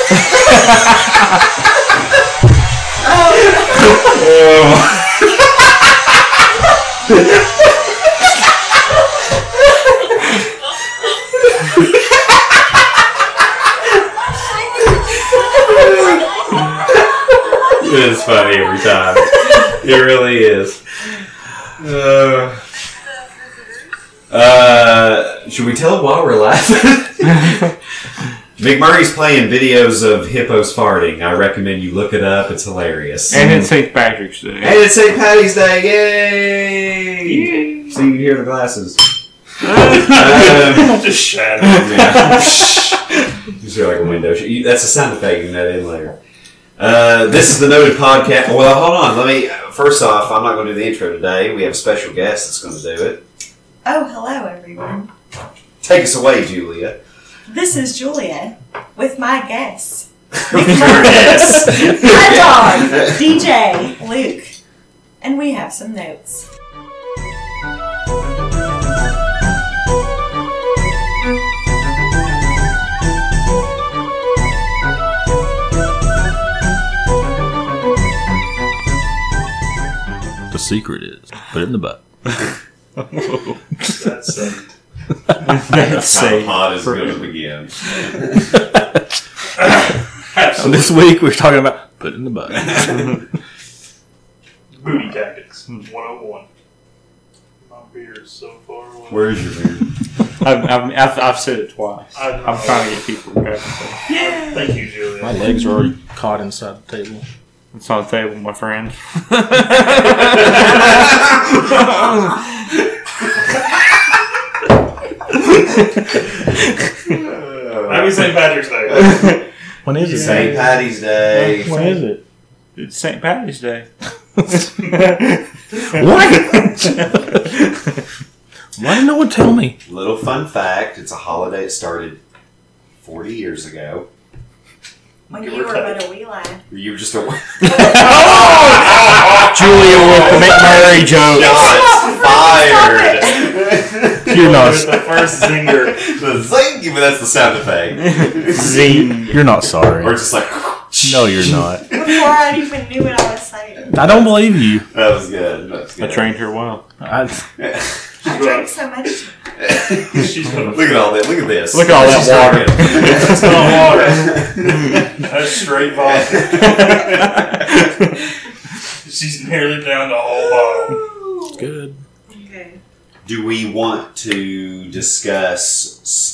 It's funny every time. It really is. Should we tell them why we're laughing? McMurray's playing videos of hippos farting. I recommend you look it up. It's hilarious. And it's St. Patrick's Day. And it's St. Patty's Day. Yay! So you can hear the glasses. Just shatter. Yeah. Just hear like a window. That's a sound effect. You can add in later. This is the Noted Podcast. Well, hold on. First off, I'm not going to do the intro today. We have a special guest that's going to do it. Oh, hello, everyone. Take us away, Julia. This is Julia with my guests. Yes. My dog, DJ, Luke. And we have some notes. The secret is put it in the butt. That's how hot is going to begin. This week we're talking about put it in the butt. Booty tactics 101. My beard is so far away. Where is your beard? I've said it twice. I know. I'm trying to get people to grab it. Thank you, Julia. My legs are already caught inside the table. It's on the table, my friend. Happy St. Patrick's Day. When is it? St. Patty's Day. When is it? It's St. Patty's Day. What? Why didn't no one tell me? Little fun fact, it's a holiday that started 40 years ago. When you were but a wee lad. You were just a... Julia with the McMurray joke. Shots fired! You're not. The first zinger. The zing, but that's the sound effect. Zing. You're not sorry. Or just like... No, you're not. Before I even knew what I was saying. I don't believe you. That was good. I trained her well. I drank so much. She's gonna Look at all that. Look at this. Look at all that water. That's not water. That's straight vodka. She's nearly down the whole bottle. Good. Okay. Do we want to discuss...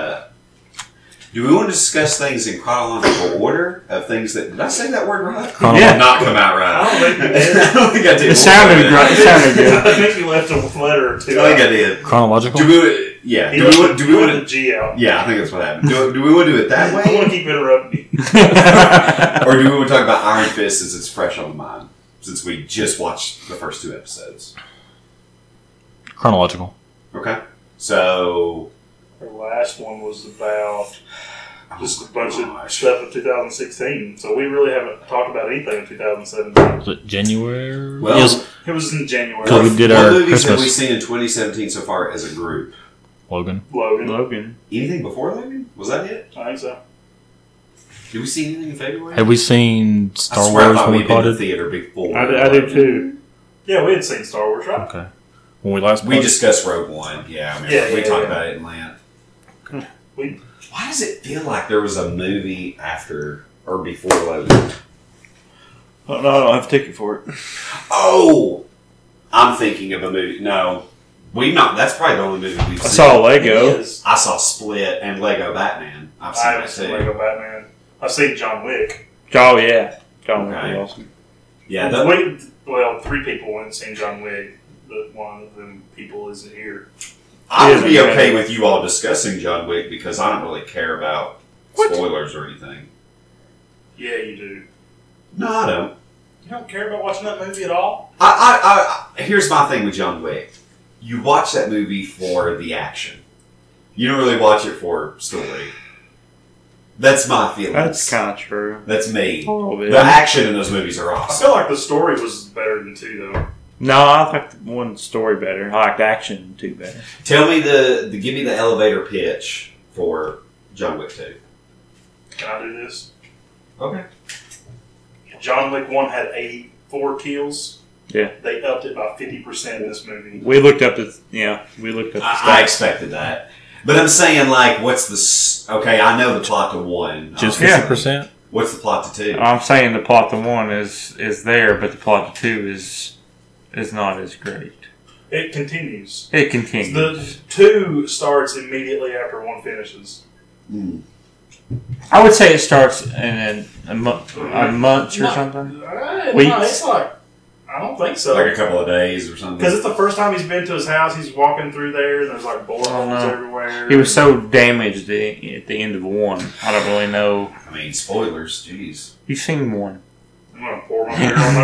things in chronological order of things that... Did I say that word right? Yeah. Not come out right. I don't think you did. I don't think I did. It sounded great. It sounded good. I think you left a letter or two. I think I did. Chronological? Do we want the G out? Yeah, I think that's what happened. Do we want to do it that I want way? to keep interrupting you. Or do we want to talk about Iron Fist since it's fresh on the mind? Since we just watched the first 2 episodes. Chronological. Okay. So... Her last one was about just a bunch of gosh. stuff of 2016. So we really haven't talked about anything in 2017. Was it January? Well, It was in January. So we did what our movies have we Christmas. seen in 2017 so far as a group? Logan. Logan. Anything before Logan? Was that it? I think so. Did we see anything in February? Have we seen I Star swear I Wars thought when we we'd been to the potted? theater before. I did too. Yeah, we had seen Star Wars, right? Okay. When we last We potted? discussed Rogue One. Yeah, I remember. Yeah, we yeah, talked yeah. about it in Lent. We- Why does it feel like there was a movie after or before Logan? Oh, no, I don't have a ticket for it. Oh! I'm thinking of a movie. No. We've not. That's probably the only movie we've I seen. saw Lego. Yes. I saw Split and Lego Batman. I've seen I that haven't seen too. Lego Batman. I've seen John Wick. Oh, yeah. John Wick Okay. was awesome. Yeah, Well, 3 people went and seen John Wick, but one of them people isn't here. I would be Yeah. okay with you all discussing John Wick because I don't really care about spoilers or anything. Yeah, you do. No, I don't. You don't care about watching that movie at all? Here's my thing with John Wick. You watch that movie for the action. You don't really watch it for story. That's my feelings. That's kind of true. That's me. A little bit. The action in those movies are I awesome. feel like the story was better than 2, though. No, I like the one story better. I like the action too better. Tell me give me the elevator pitch for John Wick 2. Can I do this? Okay. John Wick 1 had 84 kills. Yeah. They upped it by 50% in this movie. We looked up the I stats. expected that. But I'm saying, like, what's the... Okay, I know the plot to 1. Just Okay. 50%? What's the plot to 2? I'm saying the plot to 1 is there, but the plot to 2 is not as great. It continues. It continues. The 2 starts immediately after 1 finishes. I would say it starts in a month or something. Weeks? I don't think so. Like a couple of days or something? Because it's the first time he's been to his house. He's walking through there, and there's like bullet Oh, holes no. everywhere. He was so damaged at the end of 1. I don't really know. I mean, spoilers. Jeez. You've seen 1. I'm going to pour my beer on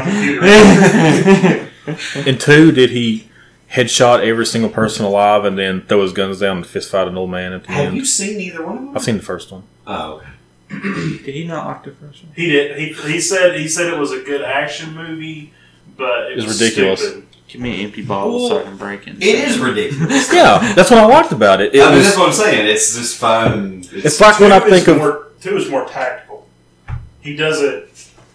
my computer. In 2, did he headshot every single person alive and then throw his guns down and fist fight an old man at the Have end? you seen either one of them? I've seen the first one. Oh, okay. Did he not like the first one? He did. He said it was a good action movie, but it It's was ridiculous. stupid. Give me an empty bottle so I can break it. It is ridiculous. Yeah, that's what I liked about it. I mean, that's what I'm saying. It's just fun. It's like when I think of... 2 is more tactical. He does it.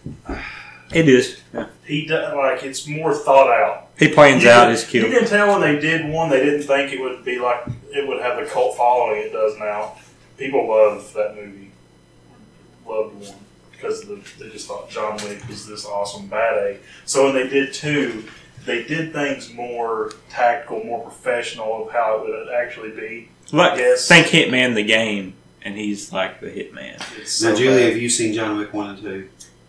It is. Yeah. He does like it's more thought out. He plans out his You kill. can tell when they did 1, they didn't think it would be like it would have the cult following it does now. People love that movie. Loved 1 because they just thought John Wick was this awesome bad A. So when they did 2, they did things more tactical, more professional of how it would actually be. Like, Yes. think Hitman the game, and he's like the Hitman. It's Now, so Julie, bad. have you seen John Wick 1 and 2?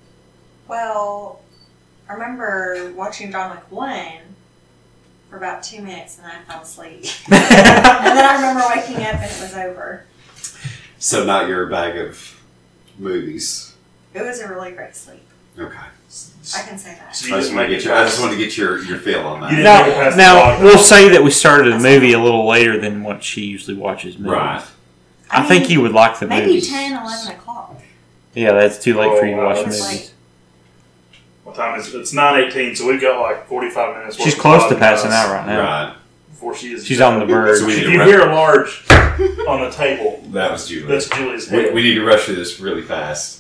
Well, I remember watching John Wick 1 for about 2 minutes and I fell asleep. And then I remember waking up and it was over. So not your bag of movies. It was a really great sleep. Okay. I can say that. So I you just just want to make get I just want to get your feel on You that. didn't make it past the Now log. we'll say that we started the movie a little later than what she usually watches movies. Right. I think you would like the maybe movies. 10, 11 o'clock. Yeah, that's too late for you to Oh, watch wow. movies. Like- What time is it? It's 9:18, so we've got like 45 minutes. She's worth of close to podcasts passing out right now. Right. Before she is. She's on the verge. So we need If to you rush. hear a large on the table, That was Julie. that's Julie's We head. need to rush through this really fast.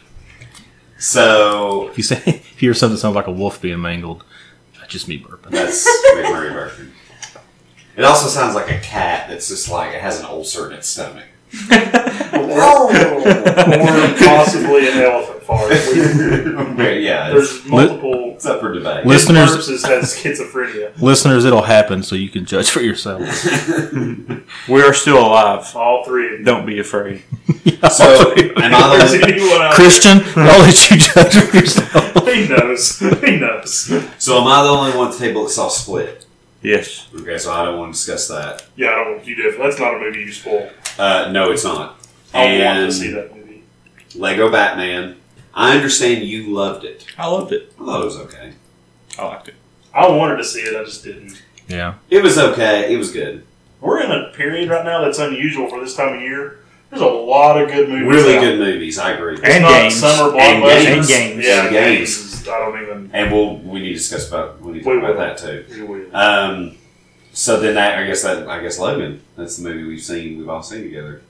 So If you hear something that sounds like a wolf being mangled, that's just me burping. that's McMurray Burton. It also sounds like a cat that's just like it has an ulcer in its stomach. Oh! or possibly an elephant fart. Yeah, There's multiple. it's up for debate. Listeners- Listeners has schizophrenia. Listeners, it'll happen, so you can judge for yourselves. We are still alive. All 3 of you. Don't be afraid. So, am I There's the anyone out Christian, I'll let you judge for yourself. there. He knows. He knows. so am I the only one at the table that saw Split? Yes. Okay, so I don't want to discuss that. Yeah, I don't want you to. That's not a movie you spoil. No, it's not. I want And to see that movie. Lego Batman. I understand you loved it. I loved it. I thought it was okay. I liked it. I wanted to see it. I just didn't. Yeah. It was okay. It was good. We're in a period right now that's unusual for this time of year. There's a lot of good movies. Really out. good movies. I agree. It's And not games. Summer And blockbusters. games. And games. Yeah, And games. games. I don't even. And we need to discuss about we need to We talk about will. that too. We will. So then I guess Logan. That's the movie we've all seen together.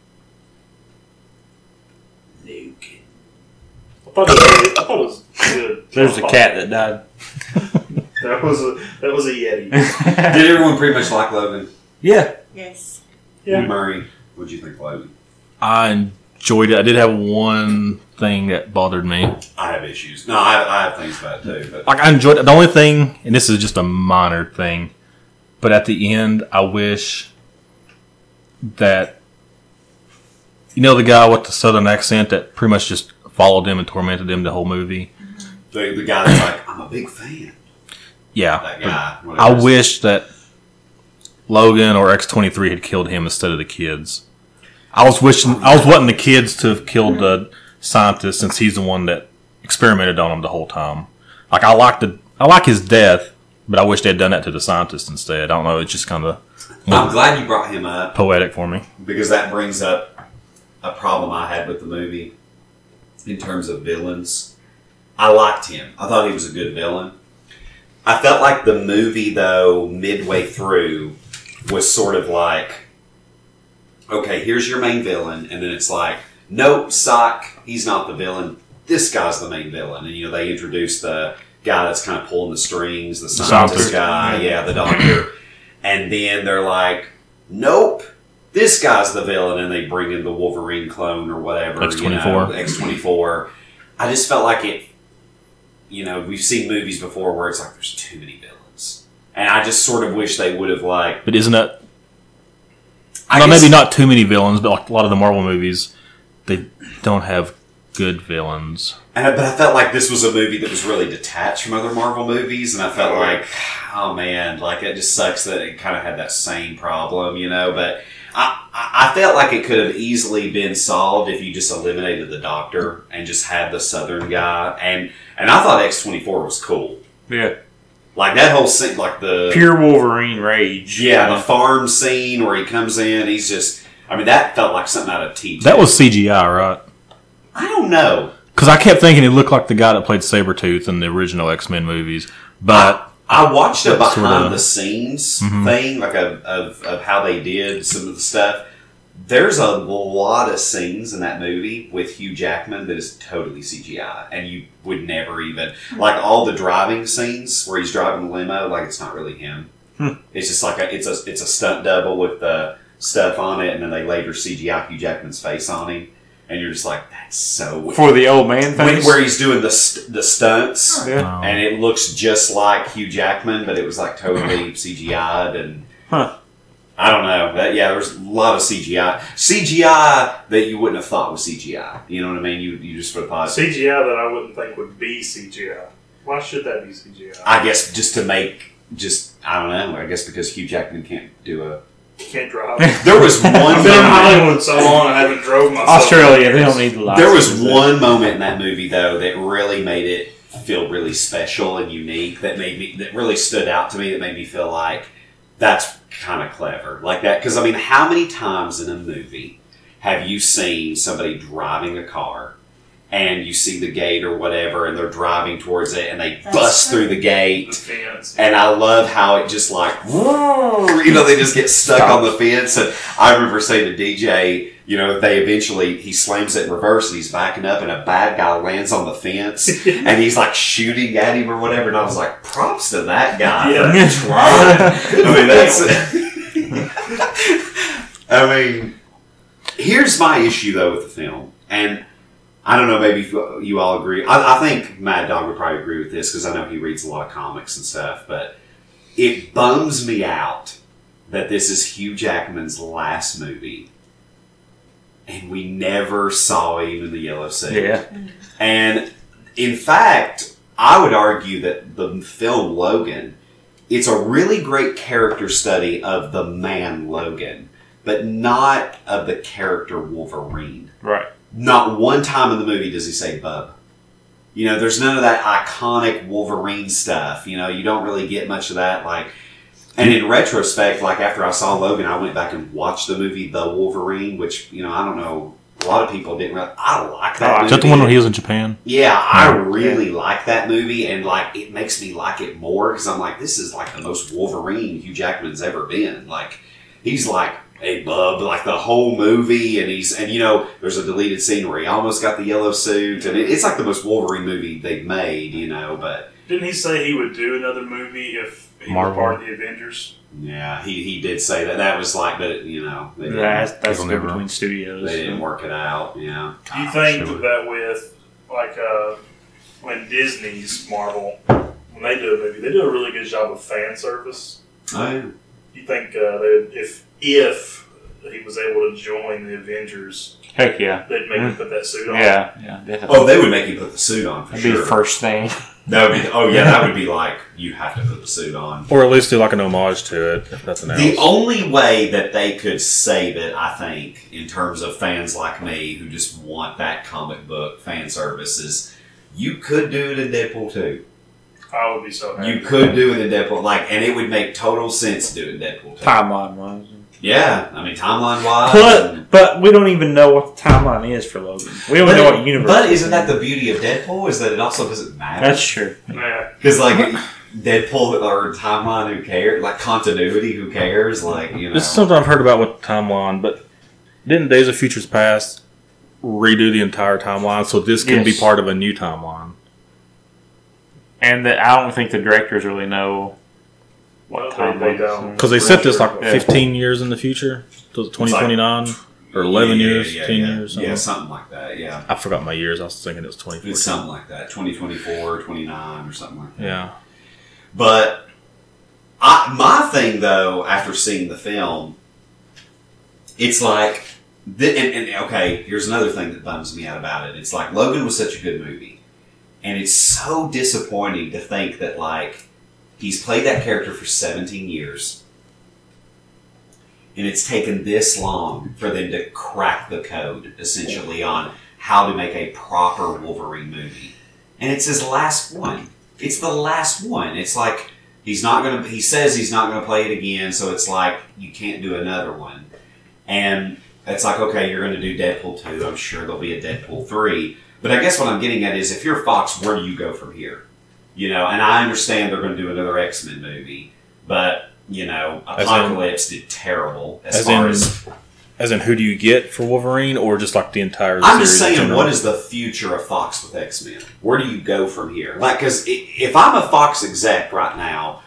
Logan. I thought it was good. There's a cat that died. That was a Yeti. Did everyone pretty much like Logan? Yeah. Yes. Yeah. Murray, what'd you think of Logan? I enjoyed it. I did have one thing that bothered me. I have issues. No, I have things about it too. But Like, I enjoyed it. The only thing, and this is just a minor thing, but at the end, I wish that, you know, the guy with the southern accent that pretty much just followed him and tormented him the whole movie. the guy that's like, I'm a big fan. Yeah. That guy. I wish that Logan or X-23 had killed him instead of the kids. I was wanting the kids to have killed the scientist since he's the one that experimented on him the whole time. Like, I like his death, but I wish they had done that to the scientist instead. I don't know. It's just kind of I'm glad you brought him up poetic for me. because that brings up a problem I had with the movie in terms of villains. I liked him. I thought he was a good villain. I felt like the movie, though, midway through, was sort of like, okay, here's your main villain, and then it's like, nope, sock, he's not the villain. this guy's the main villain. And, they introduce the guy that's kind of pulling the strings, the scientist guy, the doctor. And then they're like, nope, this guy's the villain. And they bring in the Wolverine clone or whatever. X-24. X-24. I just felt like it, we've seen movies before where it's like there's too many villains. And I just sort of wish they would have But isn't that... maybe not too many villains, but like a lot of the Marvel movies, they don't have good villains. But I felt like this was a movie that was really detached from other Marvel movies, and I felt like, oh man, like it just sucks that it kind of had that same problem, But I felt like it could have easily been solved if you just eliminated the Doctor and just had the Southern guy, and I thought X-24 was cool. Yeah. Like that whole scene, like the pure Wolverine rage. Yeah, the farm scene where he comes in, he's just. I mean, that felt like something out of T2. That was CGI, right? I don't know. Because I kept thinking it looked like the guy that played Sabretooth in the original X-Men movies. But I watched a behind-the-scenes thing, like of how they did some of the stuff. There's a lot of scenes in that movie with Hugh Jackman that is totally CGI, and you would never even... Like, all the driving scenes where he's driving the limo, like, it's not really him. It's just like it's a stunt double with the stuff on it, and then they later CGI Hugh Jackman's face on him, and you're just like, that's so weird. For the old man face? Where he's doing the stunts, yeah. And it looks just like Hugh Jackman, but it was like totally CGI'd, and I don't know. There's a lot of CGI that you wouldn't have thought was CGI. You know what I mean? You just would have thought CGI that I wouldn't think would be CGI. Why should that be CGI? I guess just to make I don't know. I guess because Hugh Jackman can't do a. Can't drive. There was one. I've been in Hollywood so long I haven't drove myself. Australia, they don't need the license. There was one moment in that movie though that really made it feel really special and unique. That really stood out to me. That made me feel like that's kind of clever, like that. Because I mean, how many times in a movie have you seen somebody driving a car? And you see the gate or whatever, and they're driving towards it, and they bust through the gate. The fence. And I love how it just like, they just get stuck on the fence. And I remember saying to DJ, he slams it in reverse, and he's backing up, and a bad guy lands on the fence, and he's like shooting at him or whatever. And I was like, props to that guy for trying. I mean, here's my issue though with the film, and I don't know, maybe you all agree. I think Mad Dog would probably agree with this because I know he reads a lot of comics and stuff, but it bums me out that this is Hugh Jackman's last movie and we never saw him in the yellow suit. Yeah. And in fact, I would argue that the film Logan, it's a really great character study of the man Logan, but not of the character Wolverine. Right. Not one time in the movie does he say bub. There's none of that iconic Wolverine stuff. You don't really get much of that. And in retrospect, after I saw Logan, I went back and watched the movie The Wolverine, which, I don't know, a lot of people didn't really... I like that movie. Is that the one where he was in Japan? Yeah, I really like that movie, and, it makes me like it more, because I'm like, this is, the most Wolverine Hugh Jackman's ever been. He's hey bub, the whole movie, and there's a deleted scene where he almost got the yellow suit, and it's the most Wolverine movie they've made, but... Didn't he say he would do another movie if he was part of the Avengers? Yeah, he did say that. That was but that's the between studios. They didn't work it out, yeah. Do you think that with, when Disney's Marvel, when they do a movie, they do a really good job of fan service? Oh, yeah. You think if he was able to join the Avengers, heck yeah, they'd make him put that suit on? Yeah, definitely. Oh, they would make him put the suit on for That'd sure. be the first thing. That would be. Oh yeah, that would be you have to put the suit on, or at least do an homage to it, if nothing else. The only way that they could save it, I think, in terms of fans like me who just want that comic book fan service, is you could do it in Deadpool 2. I would be so happy. You could do it in Deadpool, and it would make total sense to do it in Deadpool 2. Timeline-wise. Yeah, I mean, timeline-wise. But we don't even know what the timeline is for Logan. We don't know what universe. But isn't that the beauty of Deadpool? Is that it also doesn't matter? That's true. Yeah. Because, Deadpool or timeline, who cares? Continuity, who cares? This is something I've heard about with timeline, but didn't Days of Futures Past redo the entire timeline, so this can be Yes. part of a new timeline. And that I don't think the directors really know what Well, time they don't. Because they set this like Yeah. 15 years in the future, so 2029 or 11 years, 10 years. Yeah, something like that. Yeah, I forgot my years. I was thinking it was 24. it's something like that. 2024, 29, or something like that. Yeah. But my thing, though, after seeing the film, it's like, okay, here's another thing that bums me out about it. It's like Logan was such a good movie, and it's so disappointing to think that like he's played that character for 17 years, and it's taken this long for them to crack the code, essentially, on how to make a proper Wolverine movie. And it's his last one. It's the last one. It's like he says he's not gonna play it again, so it's like you can't do another one. And it's like, okay, you're gonna do Deadpool 2. I'm sure there'll be a Deadpool 3. But I guess what I'm getting at is, if you're Fox, where do you go from here? You know, and I understand they're gonna do another X-Men movie, but you know, Apocalypse did terrible as in who do you get for Wolverine, or just like the entire I'm series just in saying, general? what is the future of Fox with X-Men? Where do you go from here? Like, because if I'm a Fox exec right now,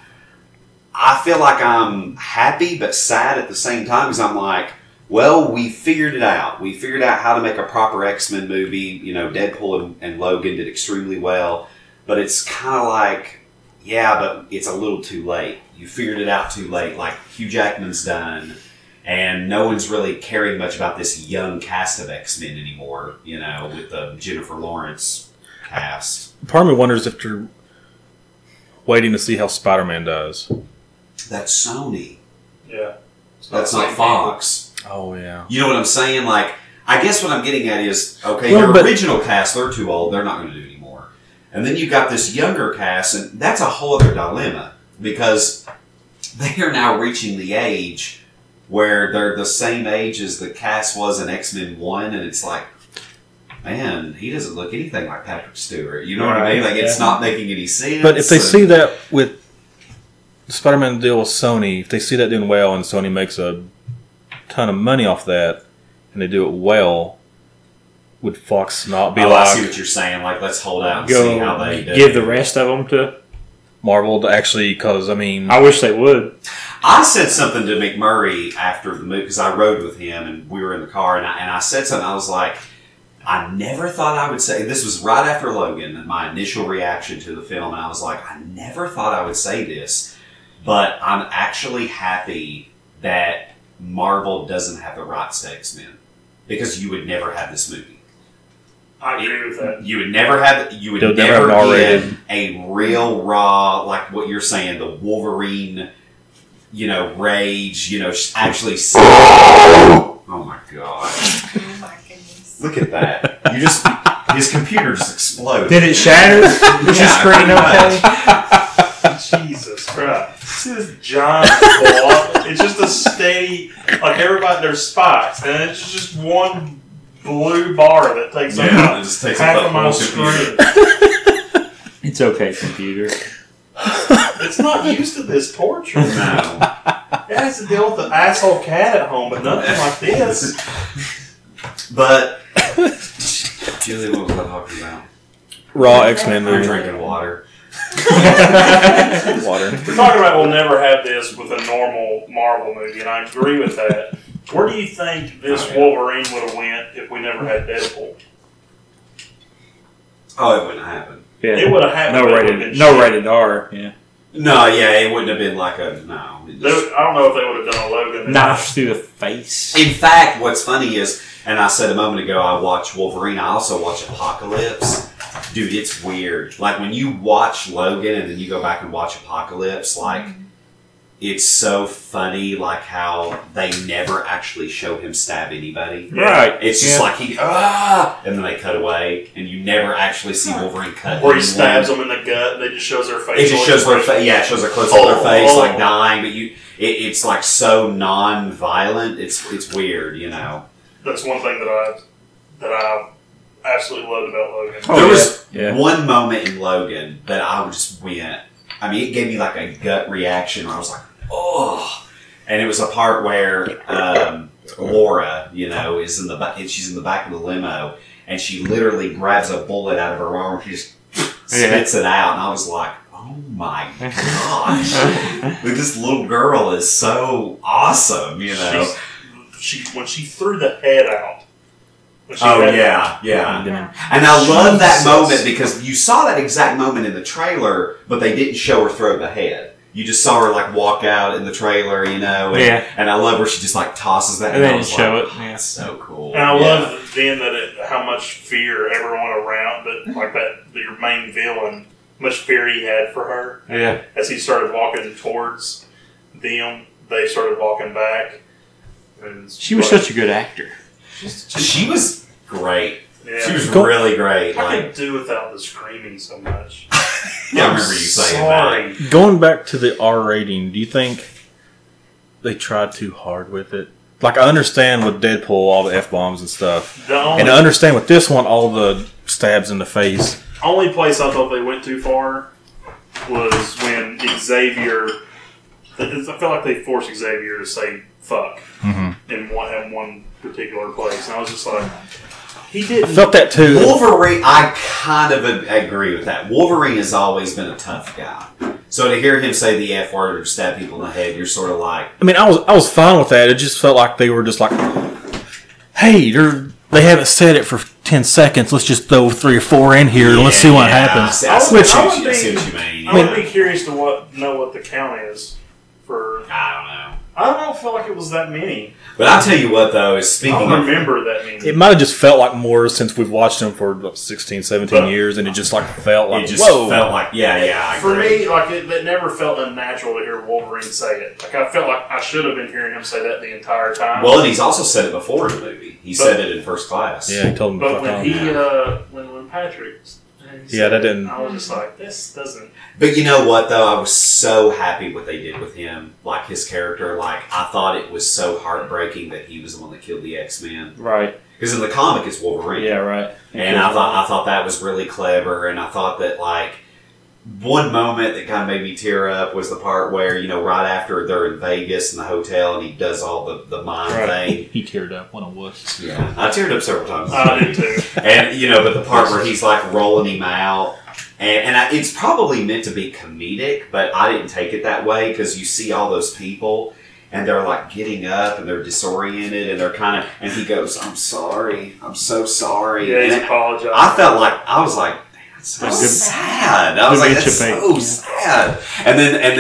I feel like I'm happy but sad at the same time, because I'm like, well, we figured it out. We figured out how to make a proper X-Men movie. You know, Deadpool and Logan did extremely well, but it's kind of like, yeah, but it's a little too late. You figured it out too late. Like, Hugh Jackman's done, and no one's really caring much about this young cast of X-Men anymore, you know, with the Jennifer Lawrence cast. Part of me wonders if they're waiting to see how Spider-Man does. That's Sony. Yeah. That's not Fox. Oh, yeah. You know what I'm saying? Like, I guess what I'm getting at is, okay, Well, your but- original cast, they're too old, they're not going to do anymore. And then you've got this younger cast, and that's a whole other dilemma, because they are now reaching the age where they're the same age as the cast was in X-Men 1, and it's like, man, he doesn't look anything like Patrick Stewart. You know what I mean? Like, it's not making any sense. But if they and- see that with the Spider-Man deal with Sony, if they see that doing well and Sony makes a ton of money off that and they do it well, would Fox not be I see like what you're saying. Like, let's hold out and see how Go they do. give the rest of them to. Marvel to actually, because, I mean, I wish they would. I said something to McMurray after the movie, because I rode with him and we were in the car, and I said something. I was like, I never thought I would say, this was right after Logan, my initial reaction to the film, and I was like, I never thought I would say this, but I'm actually happy that Marvel doesn't have the rights to X-Men, because you would never have this movie. I agree with that. You would never have. You would They'll never never have get R-rated. a real raw, like what you're saying, the Wolverine, you know, rage. You know, actually. Oh my god! Oh my goodness. Look at that! You just his computer just exploded. Did it shatter? Was your screen okay? Jesus Christ. This is giant ball. It's just a steady, like everybody, there's spikes, and it's just one blue bar that takes Yeah, up it just takes half up of the my whole screen. computer. It's okay, computer. It's not used to this torture. No. It has to deal with the asshole cat at home, but nothing like this. But Julie, what was I talking about? Raw X-Men We're movie. drinking water. Water. We're talking about we'll never have this with a normal Marvel movie, and I agree with that. Where do you think this Wolverine would have went if we never had Deadpool? Oh, it wouldn't happen. Yeah. It would have happened. No but it would've rated. been No shit. rated R. Yeah. No, yeah, it wouldn't have been like a no. It just- I don't know if they would have done a Logan. Knife through the face. In fact, what's funny is, and I said a moment ago, I watch Wolverine. I also watch Apocalypse. Dude, it's weird. Like when you watch Logan and then you go back and watch Apocalypse, like it's so funny, like how they never actually show him stab anybody. Right. It's just like he and then they cut away, and you never actually see Wolverine cut. Or he anyone. stabs them in the gut, and it just shows their face. It just shows their face. Yeah, it shows a close up of their face, Oh. like dying. But it's like so non-violent. It's weird, you know. That's one thing that I absolutely loved about Logan. Oh, There was yeah. one moment in Logan that I just went. I mean, it gave me like a gut reaction where I was like, oh. And it was a part where Laura, is in the back. She's in the back of the limo, and she literally grabs a bullet out of her arm. She just spits it out, and I was like, "Oh my gosh! Like, this little girl is so awesome." When she threw the head out. Yeah. And I love that moment because you saw that exact moment in the trailer, but they didn't show her throw the head. You just saw her like walk out in the trailer, and I love where she just like tosses that, and then you show it. Yeah, that's so cool. And I love then how much fear everyone around, but like your main villain, much fear he had for her. Yeah, as he started walking towards them, they started walking back. And she was such a good actor. She was great. Yeah. She was really great. I could do without the screaming so much. I remember you saying that. Going back to the R rating, do you think they tried too hard with it? Like, I understand with Deadpool, all the F-bombs and stuff. And I understand with this one, all the stabs in the face. Only place I thought they went too far was when Xavier... I felt like they forced Xavier to say fuck in one particular place. And I was just like... He didn't. I felt that too. Wolverine, I kind of agree with that. Wolverine has always been a tough guy. So to hear him say the F word or stab people in the head, you're sort of like... I mean, I was fine with that. It just felt like they were just like, hey, they haven't said it for 10 seconds. Let's just throw 3 or 4 in here and let's see what happens. I see what you mean. I would be curious to know what the count is for... I don't know. I don't feel like it was that many. But I'll tell you what, though, is speaking I don't remember that many. It might have just felt like more since we've watched them for 16, 17 years, and it just like felt like, felt like, I For agree. me, like it never felt unnatural to hear Wolverine say it. Like I felt like I should have been hearing him say that the entire time. Well, and he's also said it before in the movie. He said it in First Class. Yeah, he told him to But fuck when off. when Patrick... that didn't... I was just like, this doesn't... But you know what, though? I was so happy what they did with him. Like, his character. Like, I thought it was so heartbreaking that he was the one that killed the X-Men. Right. Because in the comic, it's Wolverine. Yeah, right. And I thought that was really clever. And I thought that, like, one moment that kind of made me tear up was the part where, right after they're in Vegas in the hotel and he does all the mind thing. He teared up. What a wuss. Yeah. I teared up several times. I did too. And, but the part where he's, like, rolling him out. And it's probably meant to be comedic, but I didn't take it that way because you see all those people and they're like getting up and they're disoriented and they're kind of, and he goes, "I'm sorry. I'm so sorry." Yeah, he's and apologizing. I was like, that's so sad. I was like, that's so sad. And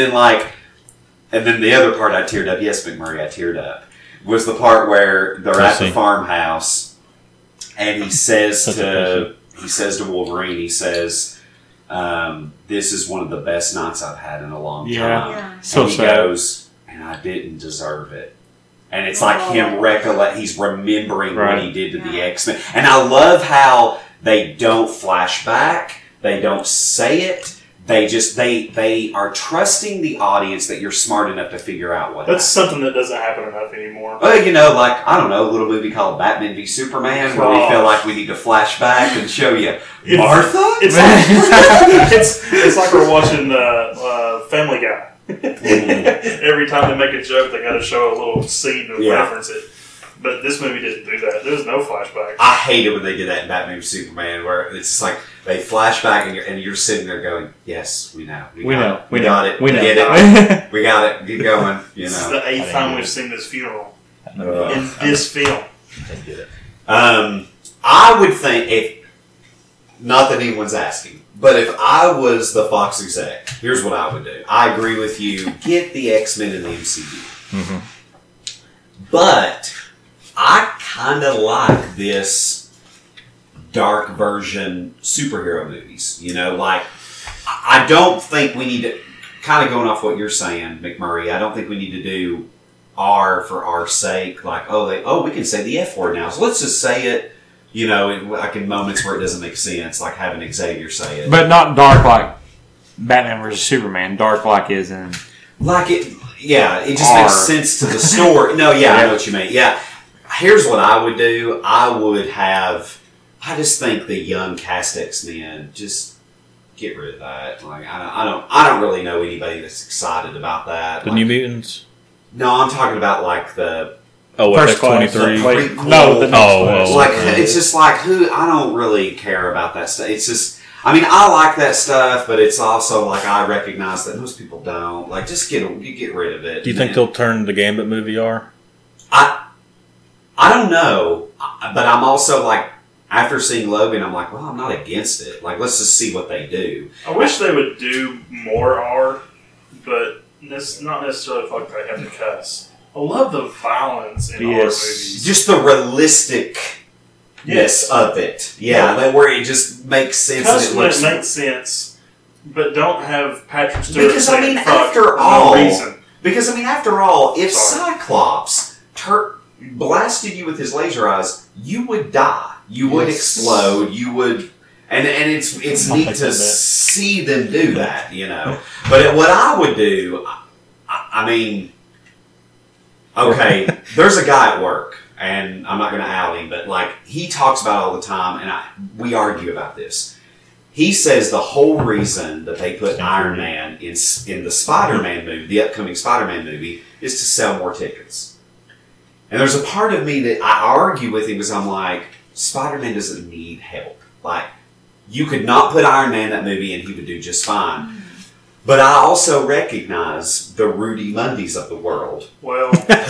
then the other part I teared up, yes, McMurray, I teared up, was the part where they're at the farmhouse and he says to Wolverine, he says, this is one of the best nights I've had in a long time. Yeah. And So he sad. goes, and I didn't deserve it. And it's like him he's remembering what he did to the X-Men. And I love how they don't flash back, they don't say it, they are trusting the audience that you're smart enough to figure out what That's happened. something that doesn't happen enough anymore. Well, like, I don't know, a little movie called Batman v Superman where we feel like we need to flash back and show you Martha? It's like, it's like we're watching Family Guy. Every time they make a joke, they got to show a little scene to reference it. But this movie didn't do that. There was no flashback. I hate it when they did that in Batman v Superman, where it's just like they flash back and you're sitting there going, "Yes, we know, we got it, we get it, we got it, keep going." This is the 8th time we've seen this funeral in this film. I would think if not that anyone's asking, but if I was the Fox exec, here's what I would do. I agree with you. Get the X-Men in the MCU, but I kind of like this dark version superhero movies. Like, I don't think we need to, kind of going off what you're saying, McMurray, I don't think we need to do R for R's sake. Like, we can say the F word now. So let's just say it, like in moments where it doesn't make sense, like having Xavier say it. But not dark like Batman vs. Superman. Dark like is in... Like it, yeah, it just makes sense to the story. No, yeah, I know what you mean. Yeah. Here's what I would do. I just think the young cast X-Men, just get rid of that. Like, I don't really know anybody that's excited about that. The New Mutants? No, I'm talking about like the Oh, First class. X-23. Wait, Prequel. no, the next Oh, class. oh. Like, it's just like, I don't really care about that stuff. It's just, I mean, I like that stuff, but it's also like, I recognize that most people don't. Like, just get rid of it. Do you think they'll turn the Gambit movie R? I don't know, but I'm also like, after seeing Logan, I'm like, well, I'm not against it. Like, let's just see what they do. I wish they would do more R, but it's not necessarily like they have to cuss. I love the violence in horror movies. Just the realisticness of it. Yeah, like where it just makes sense. Cuss And it when looks it makes sense, but don't have Patrick Stewart Because, I saying mean, fuck after for all- no reason. Because, I mean, after all, if Sorry. Cyclops blasted you with his laser eyes, you would die. You would explode. You would... And it's neat to see them do that, you know. But what I would do, I mean... Okay, there's a guy at work, and I'm not going to out him, but, like, he talks about it all the time, and we argue about this. He says the whole reason that they put Iron Man in the Spider-Man movie, the upcoming Spider-Man movie, is to sell more tickets. And there's a part of me that I argue with him because I'm like, Spider-Man doesn't need help. Like, you could not put Iron Man in that movie and he would do just fine. But I also recognize the Rudy Mundys of the world Well,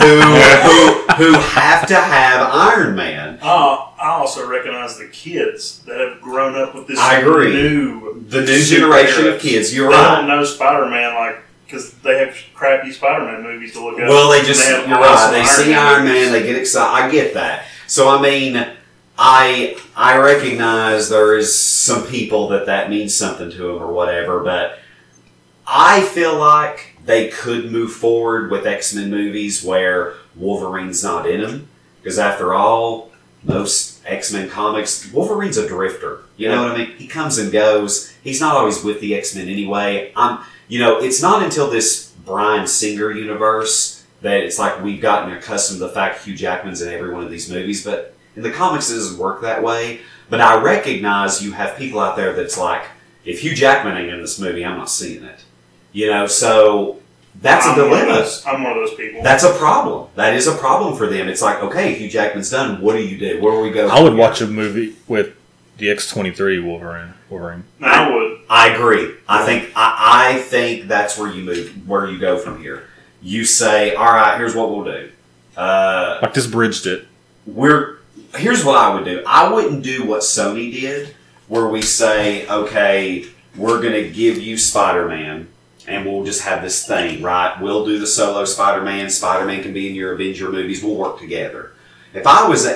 who have to have Iron Man. I also recognize the kids that have grown up with this I agree. The new generation of kids. You're They right. don't know Spider-Man because they have crappy Spider-Man movies to look at. Well, they just, have you're right. awesome They see Iron movies. Man, they get excited. I get that. So, I mean, I recognize there is some people that means something to them or whatever, but I feel like they could move forward with X-Men movies where Wolverine's not in them. Because after all, most X-Men comics, Wolverine's a drifter. You know what I mean? He comes and goes. He's not always with the X-Men anyway. It's not until this Bryan Singer universe that it's like we've gotten accustomed to the fact Hugh Jackman's in every one of these movies, but in the comics it doesn't work that way. But I recognize you have people out there that's like, if Hugh Jackman ain't in this movie, I'm not seeing it. You know, so that's a dilemma. I'm one of those people. That's a problem. That is a problem for them. It's like, okay, Hugh Jackman's done. What do you do? Where do we go? I would watch a movie with the X-23 Wolverine. I would. I agree. I think that's where you move, where you go from here. You say, all right, here's what we'll do. Like this bridged it. Here's what I would do. I wouldn't do what Sony did, where we say, okay, we're going to give you Spider-Man, and we'll just have this thing, right? We'll do the solo Spider-Man. Spider-Man can be in your Avenger movies. We'll work together. If I was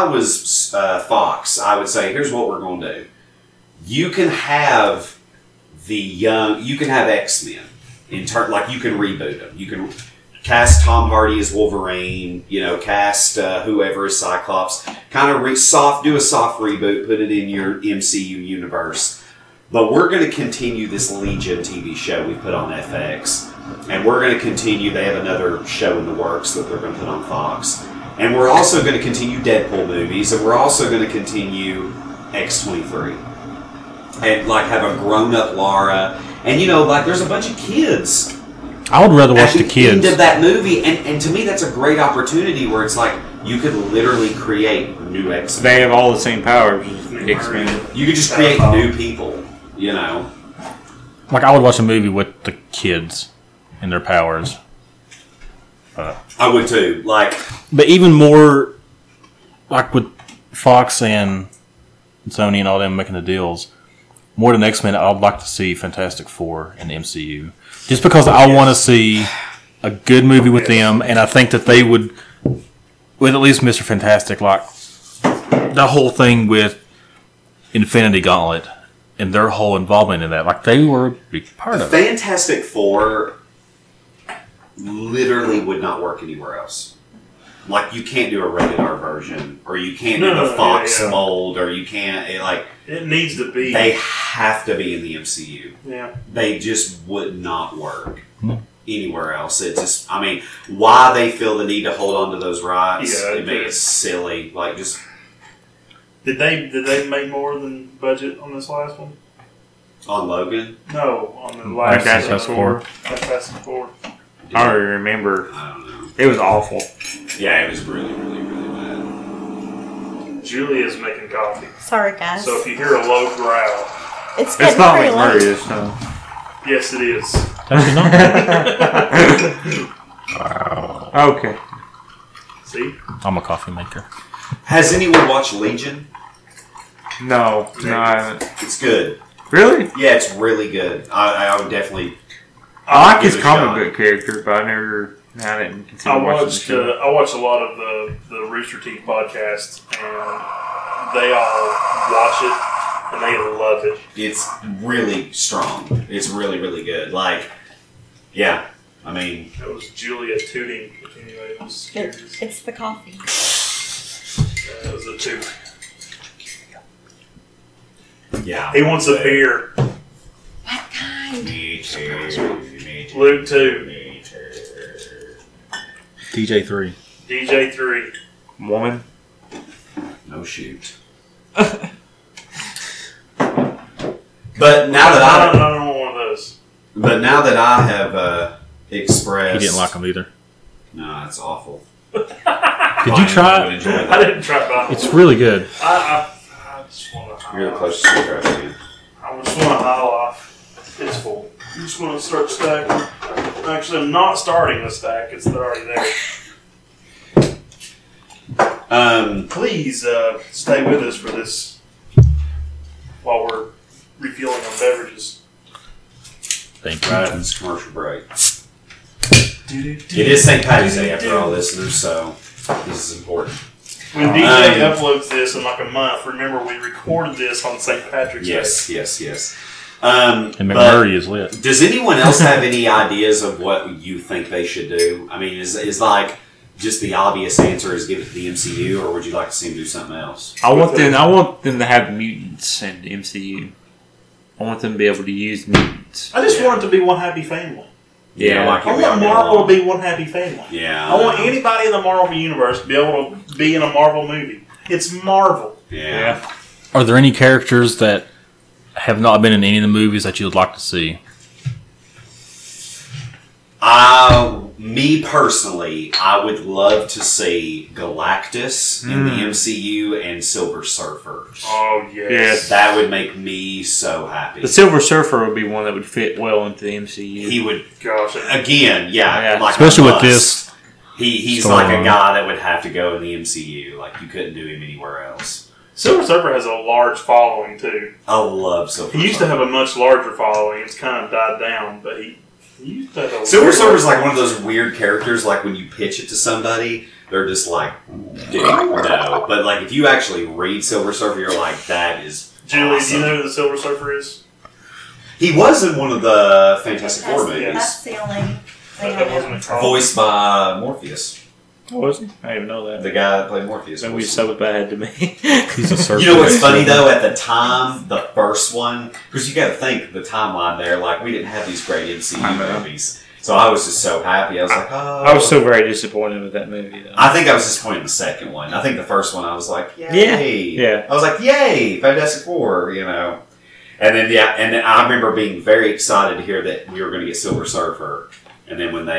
Fox, I would say, here's what we're going to do. You can have X-Men like you can reboot them. You can cast Tom Hardy as Wolverine. You know, cast whoever as Cyclops. Kind of do a soft reboot. Put it in your MCU universe. But we're going to continue this Legion TV show we put on FX. And we're going to continue, they have another show in the works that they're going to put on Fox. And we're also going to continue Deadpool movies. And we're also going to continue X-23. And, like, have a grown-up Lara. And, you know, like, there's a bunch of kids. I would rather watch the At kids. end of that movie. And to me, that's a great opportunity where it's like, you could literally create new X-Men. They have all the same powers as X-Men. You could just create new people. You know, Like I would watch a movie with the kids and their powers. I would too. Like, But even more, like with Fox and Sony and all them making the deals, more than X-Men, I'd like to see Fantastic Four in the MCU. Just because I want to see a good movie with them, and I think that they would, with at least Mr. Fantastic, like the whole thing with Infinity Gauntlet and their whole involvement in that, like they were a big part of it. Fantastic Four literally would not work anywhere else. Like, you can't do a rated R version, or you can't do the Fox mold, or you can't, it needs to be. They have to be in the MCU. Yeah. They just would not work anywhere else. It's just, I mean, why they feel the need to hold on to those rights, it's silly. Like, just... Did they make more than budget on this last one? On Logan? No, on the last Fantastic Four. Fantastic Four. I don't remember. I don't know. It was awful. Yeah, it was really, really, really bad. Julie is making coffee. Sorry, guys. So if you hear a low growl, It's getting It's not pretty McMurray late. this time. yes, it is. Actually, not. Okay. See? I'm a coffee maker. Has anyone watched Legion? No, I haven't. It's good. Really? Yeah, it's really good. I would definitely. I like give his it a shot. comic book character, but I didn't consider I watching the watched show. I watched a lot of the Rooster Teeth podcast, and they all watch it and they love it. It's really strong. It's really, really good. Like, yeah. I mean, It was Julia tooting. Anyway, it was curious. It's the coffee. It was a toot. yeah. He wants a beer. What kind? Me too. Me too. Luke 2. Me too. DJ3. DJ3. Woman. No shoot. But now that I I, don't want one of those. but now that I have expressed, He didn't like them either. No, it's awful. Did you try I would it? enjoy I that. didn't try it. It's really good. I just want to. You're the closest to the trash can. I just want to high off. It's full. I just want to start stacking. Actually, I'm not starting the stack. It's already there. Please stay with us for this while we're refueling on beverages. Thank you. Right in this commercial break. It is St. Patty's Day after all, listeners, so this is important. When DJ uploads this in like a month, remember we recorded this on St. Patrick's Yes, yes, yes. And But McMurray is lit. does anyone else have any ideas of what you think they should do? I mean, is like just the obvious answer is give it to the MCU, or would you like to see them do something else? I want them to have mutants in the MCU. I want them to be able to use mutants. Day. I just want it to be one happy family. Yeah. like I we are want getting Marvel along. to be one happy family. Yeah. I want anybody in the Marvel universe to be able to be in a Marvel movie. It's Marvel. Yeah. Are there any characters that have not been in any of the movies that you would like to see? Me personally, I would love to see Galactus in the MCU and Silver Surfer. Oh, Yes. That would make me so happy. The Silver Surfer would be one that would fit well into the MCU. He would, Gosh. again, Yeah. like Especially a with must. this He's storyline. like a guy that would have to go in the MCU. Like, you couldn't do him anywhere else. Silver Surfer has a large following, too. I love Silver He used to have a much larger following. It's kind of died down, but he used to have a Silver Surfer's like one of those weird characters, like when you pitch it to somebody, they're just like, dude, no. But like if you actually read Silver Surfer, you're like, that is Julie, awesome. do you know who the Silver Surfer is? He was in one of the Fantastic Four movies, That's the only thing I That know. wasn't a call. voiced by Morpheus, Oh, was he? I didn't even know that. the guy that played Morpheus. Maybe he's so bad to me. He's a surfer. You know what's funny though? At the time, the first one, because you got to think the timeline there. Like we didn't have these great I MCU know. movies, so I was just so happy. I was like, oh. I was so very disappointed with that movie, though. I think I was disappointed in the second one. I think the first one I was like, yay. Yeah. I was like, yay, Fantastic Four, you know. And then, and then I remember being very excited to hear that we were going to get Silver Surfer. And then when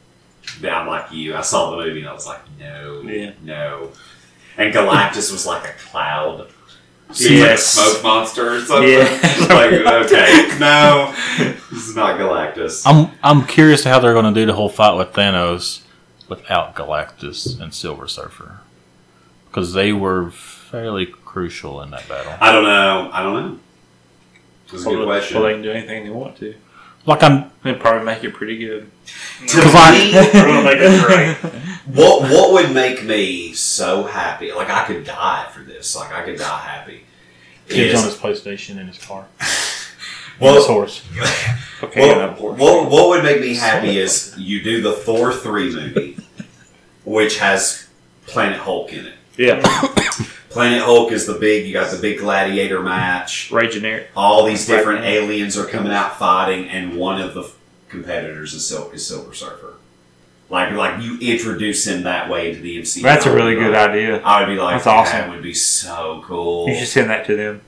I'm like you, I saw the movie and I was like, no, Yeah. no. And Galactus was like a cloud. Yes. Like a smoke monster or something. Yeah. Like, okay, no, this is not Galactus. I'm curious to how they're going to do the whole fight with Thanos without Galactus and Silver Surfer, because they were fairly crucial in that battle. I don't know. That's a good question. Well, they can do anything they want to. Like I'm, They'd probably make it pretty good. To like- me, We're going to make it great. what would make me so happy? Like I could die for this. Like I could die happy. Kid's is- on his PlayStation in his car. Well, his horse. Okay, not poor. what would make me happy is you do the Thor 3 movie, which has Planet Hulk in it. Yeah. Planet Hulk is you got the big gladiator match. Raging Air. All these different Right. aliens are coming out fighting, and one of the competitors is Silver Surfer. Like you introduce him that way into the MCU. That's a really I would be good like- idea. I would be like, That's awesome. that would be so cool. You should send that to them.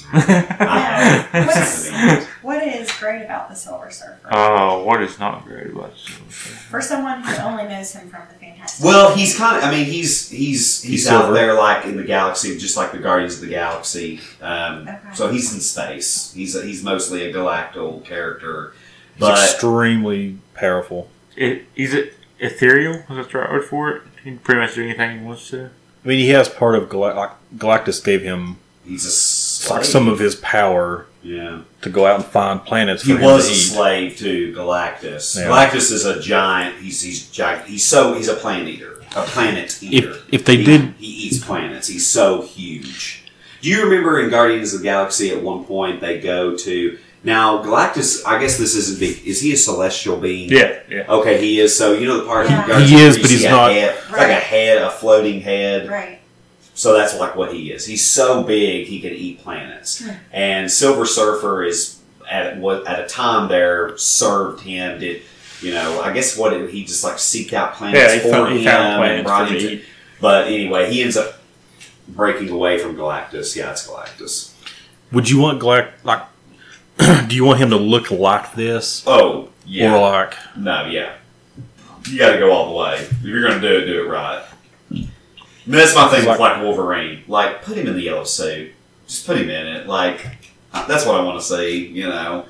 Yeah. What is great about the Silver Surfer? Oh, what is not great about Silver Surfer? For someone who only knows him from the Fantastic Well, Four. he's kind of. I mean, he's silver. out there like in the galaxy, just like the Guardians of the Galaxy. Okay. So he's in space. He's mostly a galactal character, He's but extremely powerful. Is it ethereal? Is that the right word for it? He can pretty much do anything he wants to. I mean, he has part of Galactus gave him he's a like slave. some of his power Yeah, to go out and find planets for he him was to a eat. slave to Galactus. Yeah. Galactus is a giant. He's giant. He's a planet eater. A planet eater. If they did, he eats planets. He's so huge. Do you remember in Guardians of the Galaxy at one point they go to now Galactus? I guess this isn't big. Is he a celestial being? Yeah. Okay, he is. So you know the part Yeah. in Guardians He where is, you but he's see a not- head, like a head, a floating head. Right. So that's like what he is. He's so big he can eat planets. And Silver Surfer is at a time there served him. Did I guess he just like seeked out planets Yeah, he for found him and planets brought for him him to to. eat. But anyway, he ends up breaking away from Galactus. Yeah, it's Galactus. would you want do you want him to look like this, Oh yeah. or like? No, yeah. You got to go all the way. If you're going to do it right. I mean, that's my thing with like Wolverine. Like, put him in the yellow suit. Just put him in it. Like, that's what I want to see.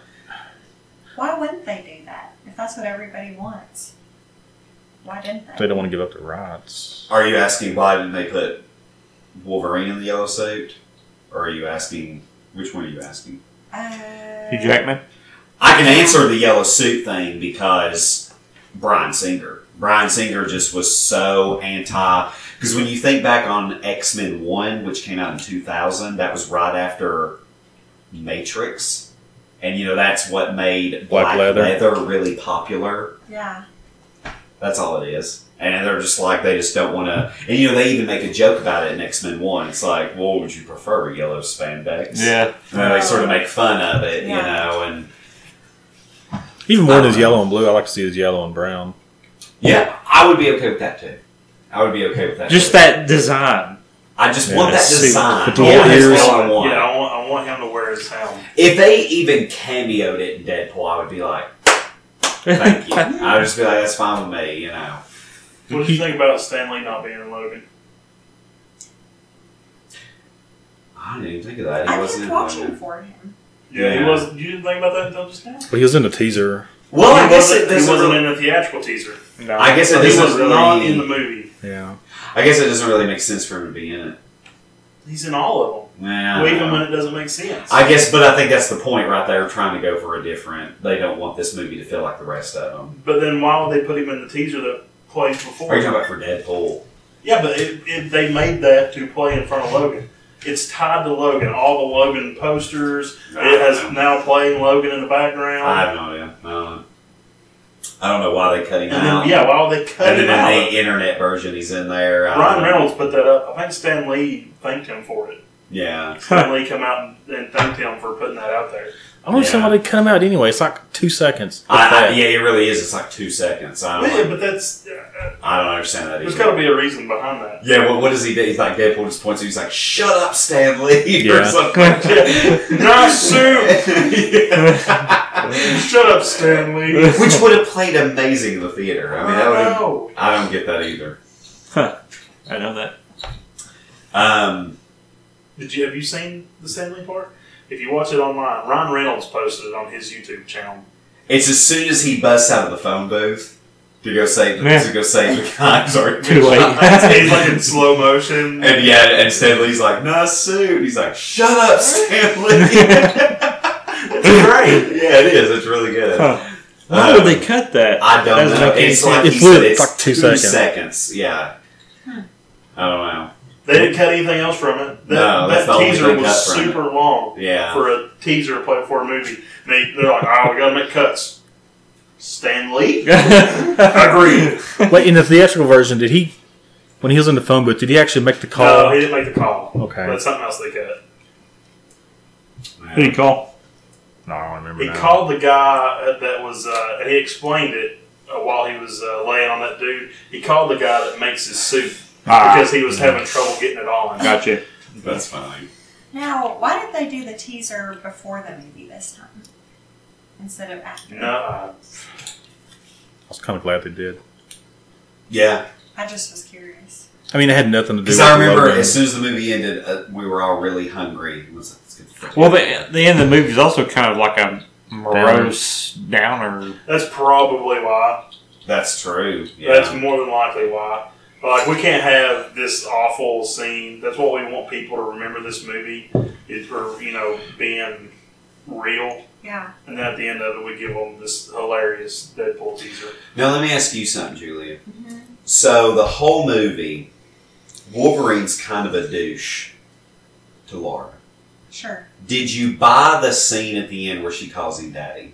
Why wouldn't they do that if that's what everybody wants? Why didn't they? They don't want to give up their rights. Are you asking why didn't they put Wolverine in the yellow suit, or are you asking which one are you asking? Hugh Jackman? I can answer the yellow suit thing because Bryan Singer. Bryan Singer just was so anti. Because when you think back on X-Men 1, which came out in 2000, that was right after Matrix. And, that's what made Black leather. really popular. Yeah. That's all it is. And they're just like, they just don't want to. And, they even make a joke about it in X-Men 1. It's like, well, would you prefer yellow spandex? Yeah. And then they sort of make fun of it, Yeah. and. Even more than his yellow and blue, I like to see his yellow and brown. Yeah, I would be okay with that too. I would be okay with that. Just too. that design. I just Yeah, want that suit design. with the Yeah, that's ears. all I want. Yeah, I want him to wear his helmet. If they even cameoed it in Deadpool, I would be like, thank you. I would just be like, that's fine with me, What did you think about Stan Lee not being in Logan? I didn't even think of that. He I wasn't kept in watching Logan. for him. Yeah, Yeah. he was. You didn't think about that until just now. But he was in the teaser. Well, I guess wasn't, it doesn't wasn't really, in the theatrical teaser. No. I guess it He was doesn't not in the really. movie. Yeah. I guess it doesn't really make sense for him to be in it. He's in all of them. Nah, Well, even when it doesn't make sense. I guess, but I think that's the point right there. Trying to go for a different. They don't want this movie to feel like the rest of them. But then why would they put him in the teaser that plays before? Are you talking about for Deadpool? Yeah, but they made that to play in front of Logan. It's tied to Logan. All the Logan posters. It has now playing Logan in the background. I have no idea. I don't know why they cut him and out. then, yeah, why would they cut And him then out? in the internet version, he's in there. Ryan Reynolds put that up. I think Stan Lee thanked him for it. Yeah. Stan Lee come out and thanked him for putting that out there. I don't understand Yeah. why they cut him out anyway. It's like 2 seconds. Yeah, it really is. It's like 2 seconds. I Yeah, don't, but that's I don't understand that there's either. got to be a reason behind that. Yeah, what does he do? He's like, Deadpool just points to him. He's like, shut up, Stan Lee. Or Yeah. something like that. Nice suit. Yeah. Shut up, Stan Lee. Which would have played amazing in the theater. I mean, that would have, know. I don't get that either. I know that. Um, Have you seen the Stan Lee part? If you watch it online, Ryan Reynolds posted it on his YouTube channel. it's as soon as he busts out of the phone booth to go save Yeah. the guy. Sorry, Too late. He's like in slow motion. And and Stan Lee's like, nice suit. He's like, shut up, Stan Lee. It's great. Yeah, it is. It's really good. Huh. Why would they cut that? I don't Doesn't know. make any It's like sense. he said, It's it's like 2 2 seconds. seconds. Yeah. I don't know. They didn't cut anything else from it. No, that's the that only teaser thing was cut from super long Yeah. for a teaser play for a movie. And they're like, oh, we got to make cuts. Stan Lee? Agreed. Wait, in the theatrical version, did he, when he was in the phone booth, did he actually make the No, call? he didn't make the call. Okay. But something else they cut. Who you call? No, I don't remember He now. called the guy that was, and he explained it while he was laying on that dude. He called the guy that makes his suit because he was having trouble getting it on. Gotcha. That's fine. Now, why did they do the teaser before the movie this time instead of after? No, I was kind of glad they did. Yeah. I just was curious. I mean, it had nothing to do with Because I remember Logan. as soon as the movie ended, we were all really hungry. It was like, Well, the end of the movie is also kind of like a morose downer. that's probably why. That's true. Yeah. That's more than likely why. Like, we can't have this awful scene. That's what we want people to remember this movie, is for, being real. Yeah. And then at the end of it, we give them this hilarious Deadpool teaser. Now let me ask you something, Julia. Mm-hmm. So the whole movie, Wolverine's kind of a douche to Laura. Sure. Did you buy the scene at the end where she calls him Daddy?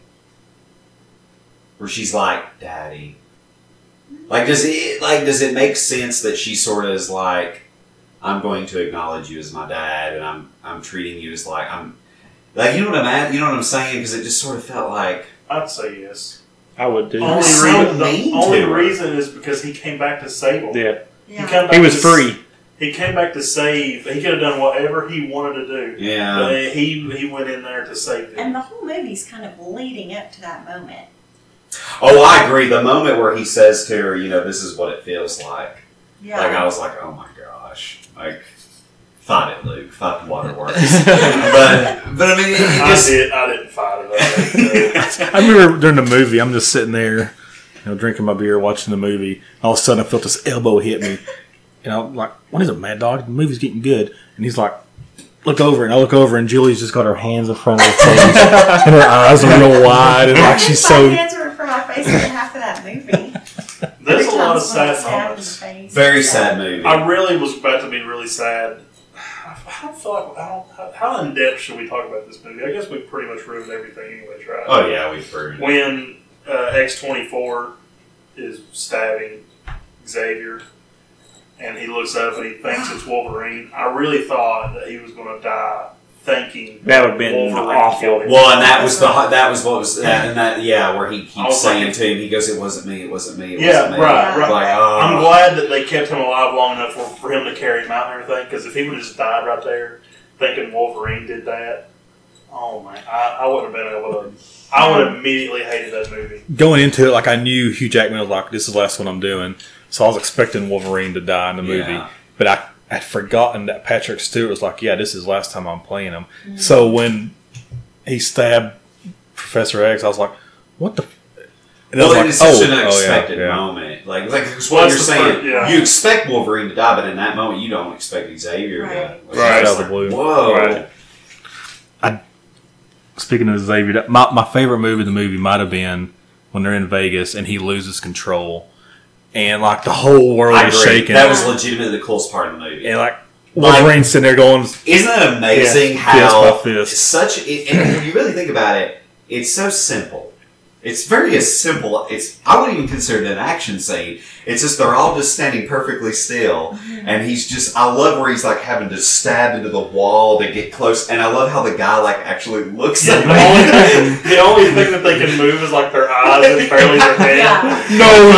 Where she's like, Daddy. Like, does it make sense that she sort of is like, I'm going to acknowledge you as my dad, and I'm treating you as like I'm, like, you know what I'm saying? Because it just sort of felt like, I'd say yes. I would do. Oh, so The mean only to her. reason is because he came back to save them. Yeah, Yeah. he was free. He came back to save. He could have done whatever he wanted to do. yeah. But he went in there to save them. And the whole movie's kind of leading up to that moment. Oh, I agree. The moment where he says to her, this is what it feels like. Yeah. Like, I was like, oh my gosh. Like, fight it, Luke. Fight the waterworks. but I mean, it just... I didn't fight it. I remember during the movie, I'm just sitting there, drinking my beer, watching the movie. All of a sudden, I felt this elbow hit me. And I'm like, what is it, Mad Dog? The movie's getting good. And he's like, look over. And I look over, and Julie's just got her hands in front of her face. And her eyes are real wide. And like, she's My so... hands were in front of my face for half of that movie. There's a lot of Sometimes sad when I'm stabbed in the moments. face. Very sad movie. I really was about to be really sad. I don't feel like how in depth should we talk about this movie? I guess we pretty much ruined everything, anyways, right? Oh, yeah, we've heard it. When X-24 is stabbing Xavier, and he looks up and he thinks it's Wolverine, I really thought that he was going to die thinking That would have been Wolverine awful. killed him. Well, and that was what was, and that, yeah, where he I keeps was saying like- to him, he goes, it wasn't me, it wasn't me, it Yeah, wasn't me. right, right. Like, oh. I'm glad that they kept him alive long enough for him to carry him out and everything, because if he would have just died right there thinking Wolverine did that, oh man, I wouldn't have been able to. I would have immediately hated that movie. Going into it, like, I knew Hugh Jackman was like, this is the last one I'm doing. So I was expecting Wolverine to die in the movie. Yeah. But I had forgotten that Patrick Stewart was like, yeah, this is the last time I'm playing him. So when he stabbed Professor X, I was like, what the... And I Well, was it like, is such an yeah, unexpected yeah. moment. Like it's Well, what that's you're the saying. part, yeah. You expect Wolverine to die, but in that moment, you don't expect Xavier Right. to. Right It's out of the like, blue. Whoa. Right. Speaking of Xavier, my favorite movie in the movie might have been when they're in Vegas and he loses control. And, like, the whole world I is agree. shaking. That was legitimately the coolest part of the movie. And, like, Wolverine's sitting there going... Isn't it amazing Yeah, how fist by fist. it's such? And if you really think about it, it's so simple. It's very simple. I wouldn't even consider it an action scene. It's just they're all just standing perfectly still, and he's just. I love where he's like having to stab into the wall to get close, and I love how the guy like actually looks at him. The only thing that they can move is like their eyes and barely their head. Yeah.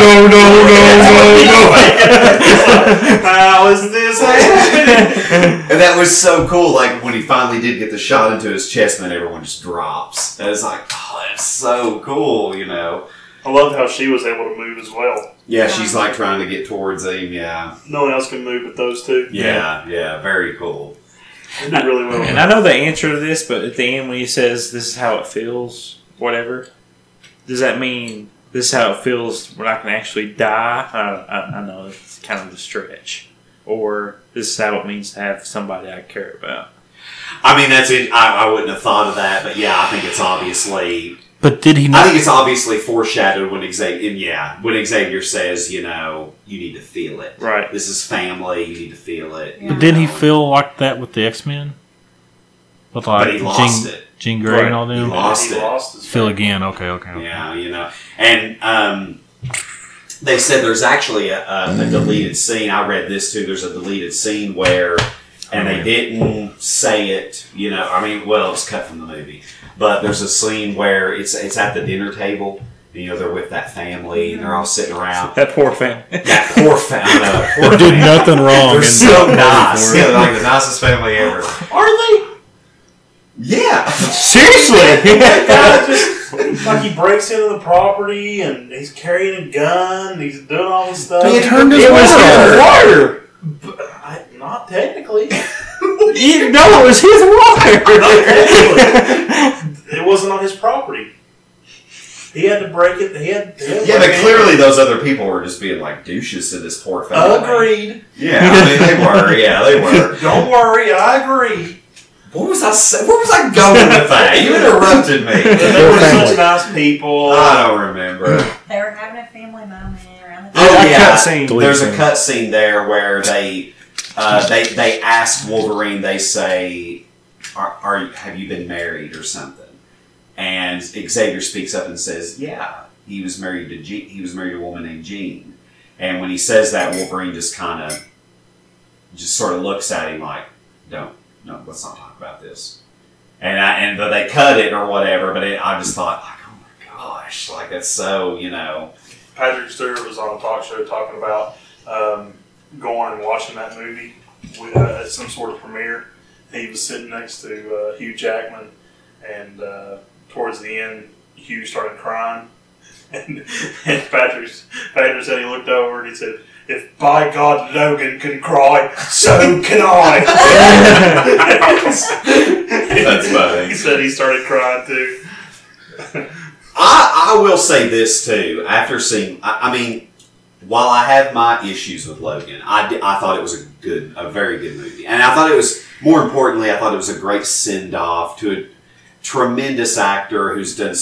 How is this happening? And that was so cool. Like when he finally did get the shot into his chest, and then everyone just drops. And it's like, oh, that's so cool, I loved how she was able to move as well. Yeah, she's like trying to get towards him. Yeah, No one else can move but those two. yeah, very cool. They did really well. And I know the answer to this, but at the end when he says this is how it feels, whatever, does that mean this is how it feels when I can actually die? I know it's kind of a stretch. Or this is how it means to have somebody I care about. I mean, that's it. I wouldn't have thought of that, but yeah, I think it's obviously. But did he I not... think it's obviously foreshadowed when Xavier says, you need to feel it. Right. This is family. You need to feel it. Yeah. But didn't he feel like that with the X-Men? With like But he lost it. Jean Grey and all He them? lost He it. lost his Feel faith. again. Okay. Yeah, and they said there's actually a deleted scene. I read this too. There's a deleted scene where, and they didn't say it. I mean, well, it's cut from the movie, but there's a scene where it's at the dinner table. They're with that family and they're all sitting around. That poor family. That poor family. Did nothing wrong. They're and- so nice. Yeah, they're like the nicest family ever. Are they? Yeah. Seriously? Guy just like he breaks into the property and he's carrying a gun. And he's doing all this stuff. He turned his It was water. his water. Not technically. No, it was his water. It wasn't on his property. He had to break it. He had Yeah, but clearly those other people were just being like douches to this poor family. Agreed. Yeah, I mean, they were. Yeah, they were. Don't worry, I agree. What was I saying? Where was I going with that? You interrupted me. They were such nice people. I don't remember. They were having a family moment around the Oh That yeah, cutscene. there's a cut scene there where they ask Wolverine. They say, have you been married or something?" And Xavier speaks up and says, "Yeah, he was married to he was married to a woman named Jean." And when he says that, Wolverine just sort of looks at him like, "No, let's not talk about this." And they cut it or whatever. But I just thought, like, oh my gosh, like that's so, Patrick Stewart was on a talk show talking about going and watching that movie at some sort of premiere. He was sitting next to Hugh Jackman, and towards the end, Hugh started crying. And Patrick said he looked over and he said, "If by God Logan can cry, so can I." That's funny. He said he started crying too. I will say this too. After seeing, I mean, while I have my issues with Logan, I thought it was a very good movie, and I thought it was, more importantly, I thought it was a great send off to a tremendous actor who's done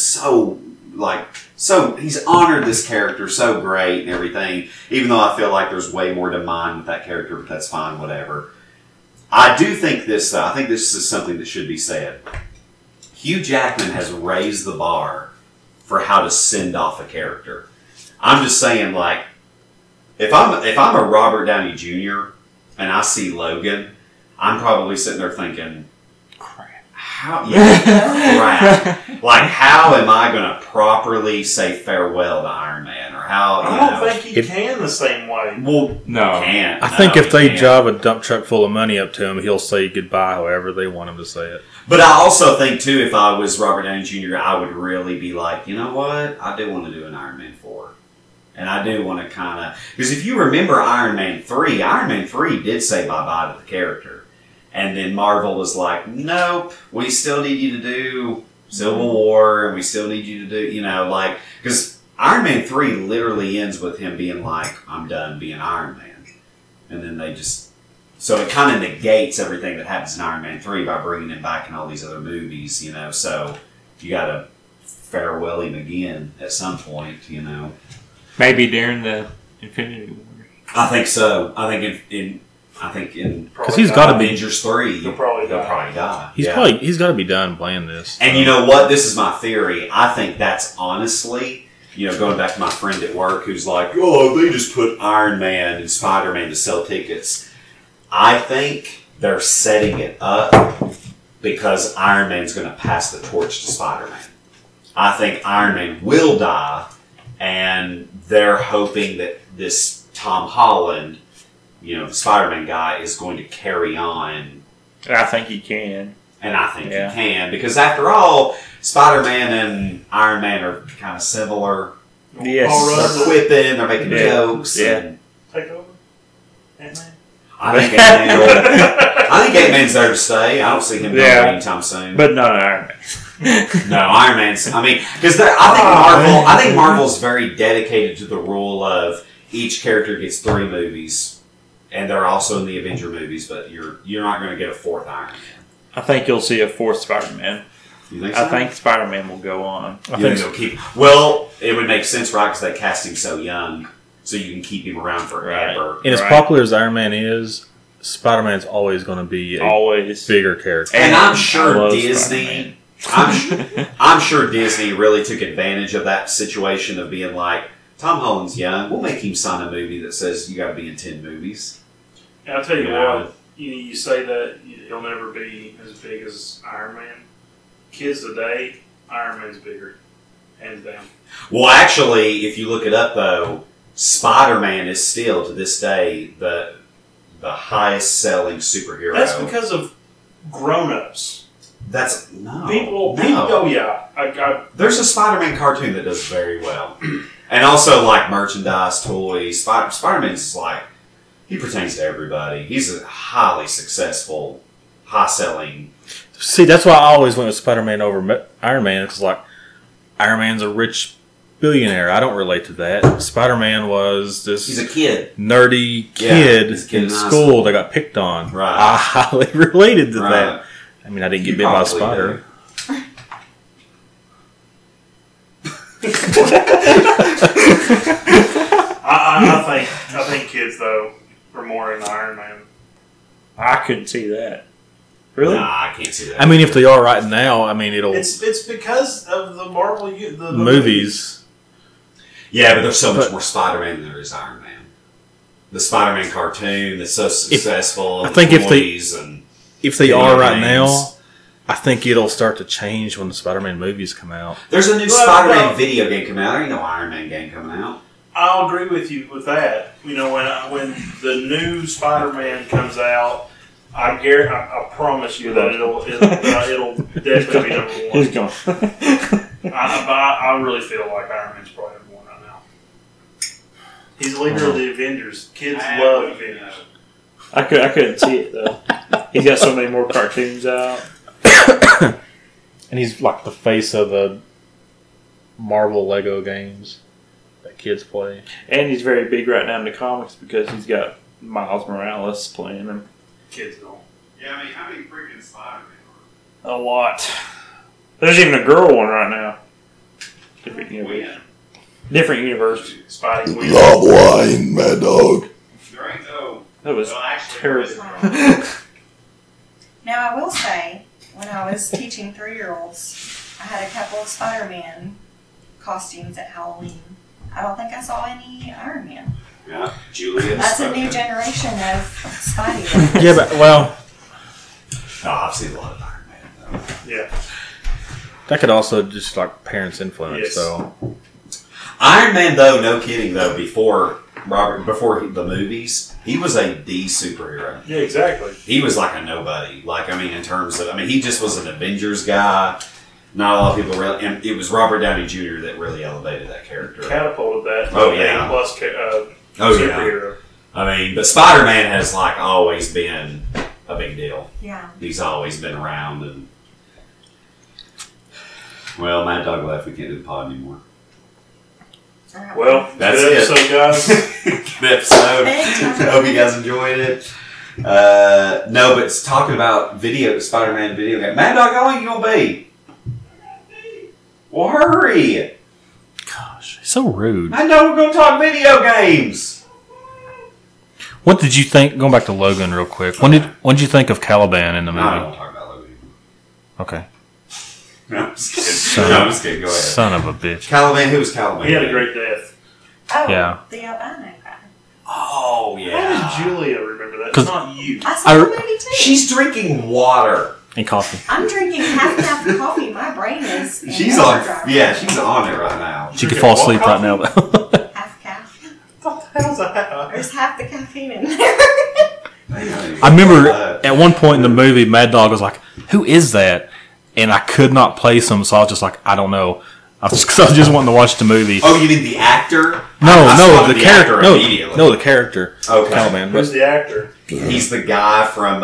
he's honored this character so great and everything. Even though I feel like there's way more to mine with that character, but that's fine, whatever. I do think this though. I think this is something that should be said. Hugh Jackman has raised the bar for how to send off a character. I'm just saying, like, if I'm a Robert Downey Jr. and I see Logan, I'm probably sitting there thinking, crap. Like, how am I going to properly say farewell to Iron Man? Or how, I don't think he can the same way. Well, No. he can't. I think No, if they he can't. job a dump truck full of money up to him, he'll say goodbye however they want him to say it. But I also think, too, if I was Robert Downey Jr., I would really be like, you know what? I do want to do an Iron Man 4. And I do want to kind of... Because if you remember Iron Man 3 did say bye-bye to the character. And then Marvel was like, nope, we still need you to do Civil War, and we still need you to do, because Iron Man 3 literally ends with him being like, I'm done being Iron Man. And then they just... So it kind of negates everything that happens in Iron Man 3 by bringing him back in all these other movies, so you got to farewell him again at some point, Maybe during the Infinity War. I think so. I think in Because he's got to be. Avengers 3, He'll probably die. He's got to be done playing this. And you know what? This is my theory. I think that's honestly, going back to my friend at work who's like, oh, they just put Iron Man and Spider-Man to sell tickets. I think they're setting it up because Iron Man's going to pass the torch to Spider-Man. I think Iron Man will die, and they're hoping that this Tom Holland, the Spider-Man guy, is going to carry on. And I think he can. And I think he can, because after all, Spider-Man and Iron Man are kind of similar. Yes. They're quipping, they're making jokes. Yeah. And Take over? Ant-Man? I think Ant-Man's there to stay. I don't see him going anytime soon. But not Iron Man. No, Iron Man's. Because I think Marvel's very dedicated to the rule of each character gets 3 movies, and they're also in the Avenger movies. But you're not going to get a 4th Iron Man. I think you'll see a 4th Spider-Man. You think so? I think Spider-Man will go on. I think they'll keep. Well, it would make sense, right? Because they cast him so young, so you can keep him around forever. And as popular as Iron Man is, Spider-Man's always going to be a bigger character. And I'm sure Disney. I'm sure Disney really took advantage of that situation of being like, Tom Holland's young. We'll make him sign a movie that says you got to be in 10 movies. And I'll tell you what, you say that he'll never be as big as Iron Man. Kids today, Iron Man's bigger, hands down. Well, actually, if you look it up though, Spider-Man is still to this day the highest selling superhero. That's because of grown-ups. That's no. People, no. oh yeah. There's a Spider-Man cartoon that does very well, and also like merchandise, toys. Spider-Man's like he pertains to everybody. He's a highly successful, high-selling. See, that's why I always went with Spider-Man over Iron Man, because like Iron Man's a rich billionaire. I don't relate to that. Spider-Man was this He's a kid. nerdy Yeah, kid he's a kid in in high school that got picked on. Right. I highly related to Right. that. I mean, I didn't get You bit by a probably spider. I think kids though are more into Iron Man. I couldn't see that. Really? Nah, I can't see that. I mean, if they are right now, I mean, it'll It's because of the Marvel the movies. Yeah, but there's so much But- more Spider-Man than there is Iron Man. The Spider-Man cartoon that's so successful. I think if they- toys and If they video are right games. now, I think it'll start to change when the Spider-Man movies come out. There's a new Well, Spider-Man well- video game coming out. There ain't no Iron Man game coming out. I'll agree with you with that. You know, when the new Spider-Man comes out, I promise you that it'll definitely be number He's one. gone. I really feel like Iron Man's probably number one right now. He's the leader of the Avengers. Kids love Avengers. I couldn't see it though. He's got so many more cartoons out. And he's like the face of the Marvel Lego games that kids play. And he's very big right now in the comics because he's got Miles Morales playing him. Kids don't. Yeah, I mean, how many freaking Spider-Man A lot. There's even a girl one right now. Different universe. Different universe. Spidey Queen. wine, Mad Dog. There ain't no. That was Well, actually, terrible. Now, I will say, when I was teaching 3-year-olds, I had a couple of Spider-Man costumes at Halloween. I don't think I saw any Iron Man. Yeah, Julia. That's a new generation of Spidey. Yeah, but well, No, I've seen a lot of Iron Man, though. Yeah. that could also just like parents' influence. Yes. So Iron Man, though, no kidding, though, before the movies, he was a D superhero. Yeah, exactly. He was like a nobody. Like, I mean, in terms of, he just was an Avengers guy. Not a lot of people really, and it was Robert Downey Jr. that really elevated that character. Catapulted that. Oh, yeah. A-plus Oh, yeah. superhero. I mean, but Spider-Man has like always been a big deal. Yeah. He's always been around, and well, Mad Dog left. We can't do the pod anymore. Well, That's good it. episode, guys. Good episode. Thanks. Hope you guys enjoyed it. No, but it's talking about Spider-Man video game. Mad Dog, how long you gonna be? Well, hurry! gosh, so rude. I know we're gonna talk video games. What did you think? Going back to Logan real quick. What did you think of Caliban in the No, I don't movie? want to talk about Logan. Okay, No, I'm just kidding. Son No, of- I'm just kidding. Go ahead. son of a bitch. Caliban, who was Caliban? He had a great death. Oh, Yeah. the albino guy. Oh, How yeah. does Julia remember that? 'Cause- It's not you. I saw the movie too. She's drinking water. And coffee. I'm drinking half and half coffee. My brain is. in She's on. overdrive. Yeah, she's on it right now. She could fall asleep right now. Half caffeine. What the hell's that? There's half the caffeine in there. I remember at one point in the movie, Mad Dog was like, "Who is that?" And I could not place him, so I was just like, "I don't know." I was just wanting to watch the movie. Oh, you mean the actor? No, I no, spotted the character. No, immediately. no, the character. Okay. Caliban. Who's the actor? He's the guy from.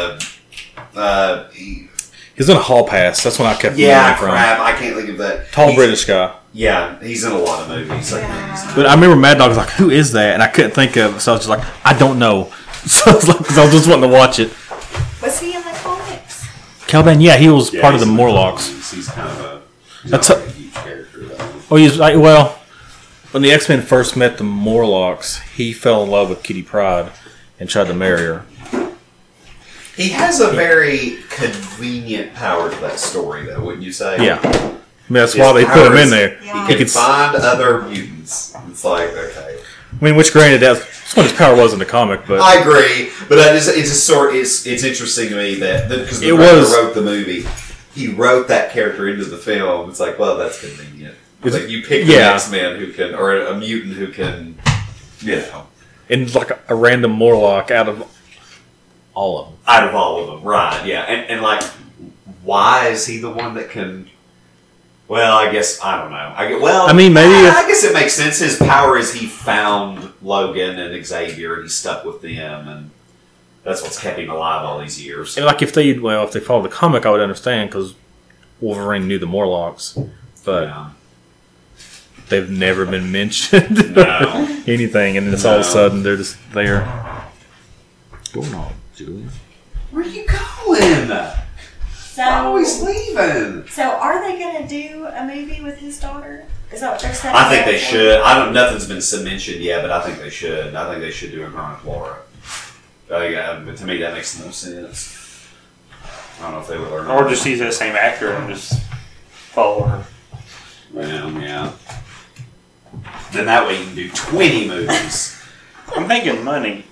He's in a Hall Pass. That's when I kept Yeah, remembering from. crap. I can't think of that. Tall He's- British guy. Yeah, he's in a lot of movies. Yeah. But I remember Mad Dog was like, "Who is that?" And I couldn't think of it, so I was just like, "I don't know." So I was like, 'cause I was just wanting to watch it. Was he in the comics? Caliban, yeah, he was Yeah, part of the he's in Morlocks. movies. He's kind of a. He's That's not a- like a huge character, though. Oh, he's like, well, when the X-Men first met the Morlocks, he fell in love with Kitty Pryde and tried to marry her. He has a very convenient power to that story, though, wouldn't you say? Yeah. I mean, that's His why they put him powers- in there. Yeah. He He can could, find other mutants. It's like, okay. I mean, which granted, that's what his power was in the comic, but I agree, but it's interesting to me that because the It writer was- wrote the movie, he wrote that character into the film. It's like, well, that's convenient. It's like you pick the Yeah. X-Man who can, or a mutant who can, you know, and like a random Morlock out of all of them. out of all of them, right? Yeah, and like why is he the one that can? Well, I guess I don't know. I guess it makes sense. His power is he found Logan and Xavier, and he's stuck with them, and that's what's kept him alive all these years. And like if they followed the comic, I would understand because Wolverine knew the Morlocks, but they've never been mentioned or anything, and then all of a sudden they're just there. Going on, Julian. Where are you going? So, always leaving. So are they going to do a movie with his daughter? Is that what they're saying? I think they should. Nothing's been mentioned yet, but I think they should. I think they should do a Her with Laura. But to me, that makes no sense. I don't know if they would learn. Or just use that same actor and just follow her. Well, yeah. Then that way you can do 20 movies. I'm thinking money.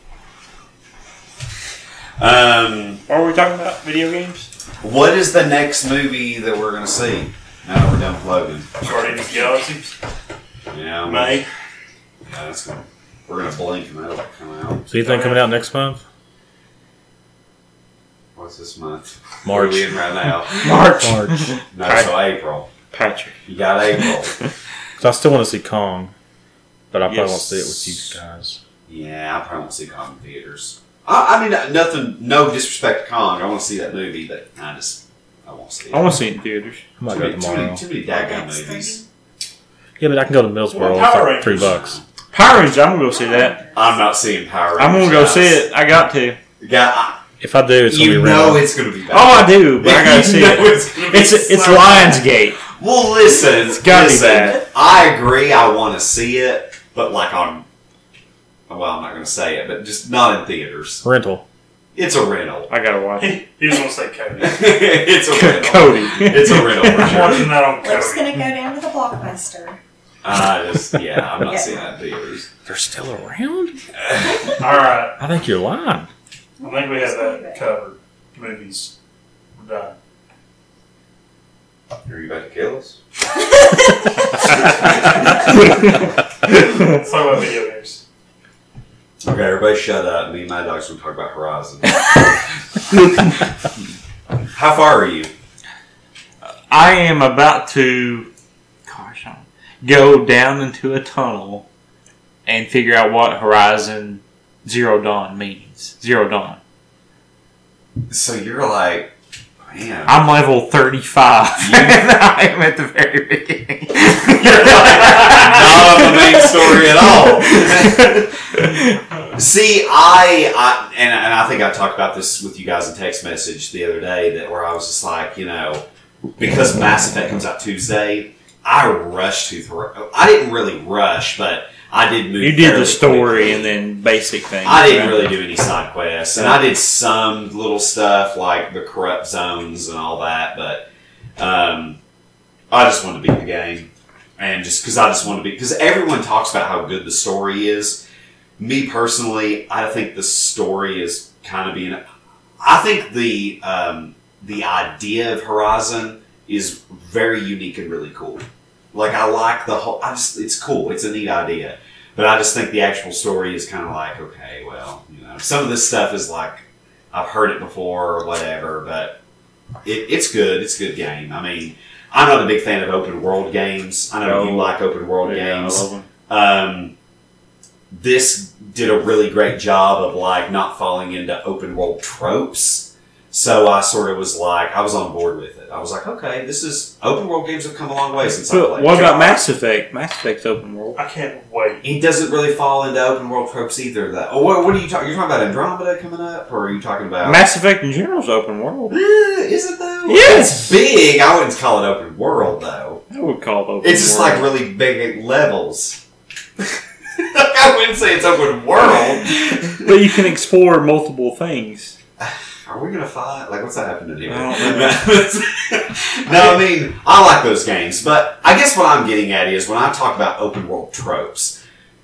What are we talking about? Video games? What is the next movie that we're going to see? Now that we're done with Logan. Guardians of the Galaxy. Yeah. May. Yeah, we're going to blink and that'll come out. So you think coming out next month? What's this month? March. What are we in right now? March. No, so April. Patrick. You got April. So I still want to see Kong, but I probably won't see it with you guys. Yeah, I probably won't see Kong in theaters. I mean, no disrespect to Kong. I want to see that movie, but I won't see it. I want to see it in theaters. I might go tomorrow. Too many daggone movies. Yeah, but I can go to Millsboro for like $3. Power Rangers, I'm going to go see that. I'm not seeing Power Rangers. I'm going to go see it. I got to. If I do, it's going to be rental. rental. It's going to be bad. Oh, I do, but I got to see it. It's Lionsgate. Well, listen. It's got to be bad. I agree. I want to see it, but like on... Well, I'm not going to say it, but just not in theaters. Rental. It's a rental. I got to watch it. He was going to say Cody. It's a rental. Cody. It's a rental. I'm watching that on We're just Cody. going to go down to the Blockbuster. I'm not seeing that in theaters. They're still around? All right. I think you're lying. I think we have that covered. Movies. We're done. Are you about to kill us? Let's talk about video games. Okay, everybody shut up. Me and my dog's going to talk about Horizon. How far are you? I am about to go down into a tunnel and figure out what Horizon Zero Dawn means. Zero Dawn. So you're like, man. I'm level 35. And I am at the very beginning. You're like, not on the main story at all. See, and I think I talked about this with you guys in text message the other day, where I was just like, because Mass Effect comes out Tuesday, I rushed to. I didn't really rush, but I did move. You did the story quickly. And then basic things. I didn't really do any side quests, and I did some little stuff like the corrupt zones and all that, but I just wanted to beat the game, and because everyone talks about how good the story is. Me personally, I think the story is kind of being. I think the idea of Horizon is very unique and really cool. Like, I like the whole... it's cool. It's a neat idea. But I just think the actual story is kind of like, okay, well, some of this stuff is like, I've heard it before or whatever, but it's good. It's a good game. I mean, I'm not a big fan of open world games. I know you like open world games. I love them. This did a really great job of, like, not falling into open world tropes. So I sort of was like, I was on board with it. I was like, okay, open world games have come a long way since I But played. what about Mass Effect? Mass Effect's open world. I can't wait. He doesn't really fall into open world tropes either, though. Oh, what are you talking? You're talking about Andromeda coming up, or are you talking about Mass Effect in general is open world. Is it though? Yes. It's big. I wouldn't call it open world though. I would call it open world. It's just like really big levels. I wouldn't say it's open world. But you can explore multiple things. Are we gonna fight? Like, what's that happening here? I don't know. No, I mean, I like those games, but I guess what I'm getting at is when I talk about open world tropes,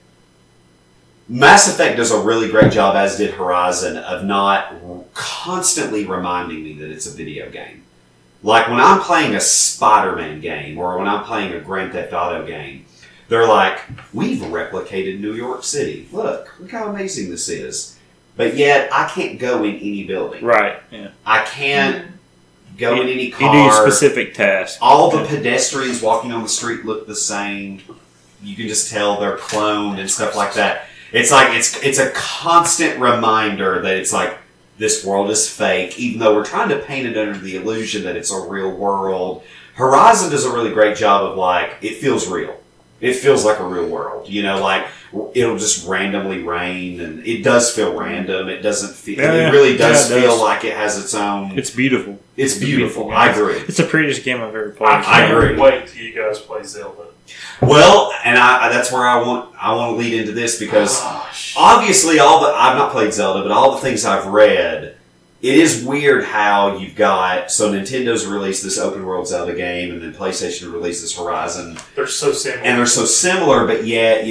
Mass Effect does a really great job, as did Horizon, of not constantly reminding me that it's a video game. Like, when I'm playing a Spider-Man game, or when I'm playing a Grand Theft Auto game, they're like, we've replicated New York City. Look how amazing this is. But yet, I can't go in any building. Right, yeah. I can't go in any You car. do specific tasks. All the pedestrians walking on the street look the same. You can just tell they're cloned and stuff like that. It's like it's a constant reminder that it's like this world is fake, even though we're trying to paint it under the illusion that it's a real world. Horizon does a really great job of like it feels real. It feels like a real world. You know, like it'll just randomly rain, and it does feel random. It doesn't feel. Yeah, it really does yeah, it feel does. like it has its own. It's beautiful. It's beautiful. game. I agree. It's the prettiest game I've ever played. I agree. can't wait till you guys play Zelda. Well, and that's where I want to lead into this because obviously I've not played Zelda, but all the things I've read, it is weird how you've got Nintendo's released this open world Zelda game, and then PlayStation released this Horizon, They're so similar. and they're so similar, but yet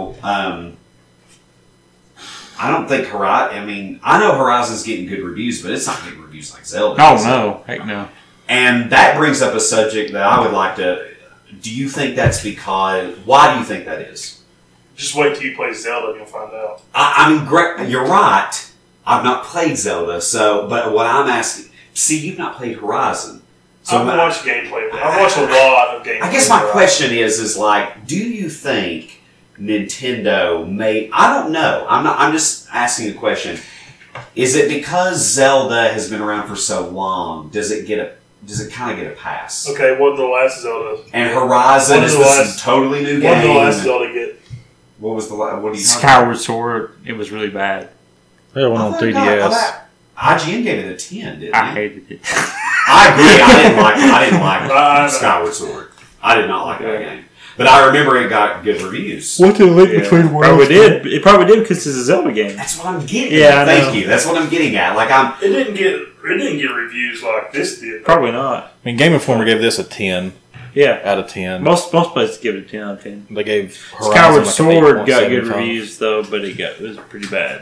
I don't think Horizon. I mean, I know Horizon's getting good reviews, but it's not getting reviews like Zelda. Oh is it? no, heck no. And that brings up a subject that I would like to. Do you think that's because? Why do you think that is? Just wait till you play Zelda and you'll find out. I mean, great. You're right. I've not played Zelda, but what I'm asking. See, you've not played Horizon. So I've watched gameplay. I've watched a lot of gameplay. I guess my question is like, do you think Nintendo made? I don't know. I'm just asking a question. Is it because Zelda has been around for so long? Does it kind of get a pass? Okay, what did the last Zelda? And Horizon What is did the this last- totally new What game. did the last Zelda get? What was the last? What do you? Skyward Sword, it was really bad. They had one on 3DS. IGN gave it a 10, didn't I it? hated it. I agree. I didn't like know. Skyward Sword. I did not like that game. But I remember it got good reviews. What's the link Yeah. Probably did. It probably did because it's a Zelda game. That's what I'm getting Yeah, at. I Thank know. you. That's what I'm getting at. Like It didn't get reviews like this did. Probably not. I mean, Game Informer gave this a 10 Yeah. out of 10. Most places give it a 10 out of 10. They gave Skyward Horizon like an Sword got 8.75. good reviews though, but it was pretty bad.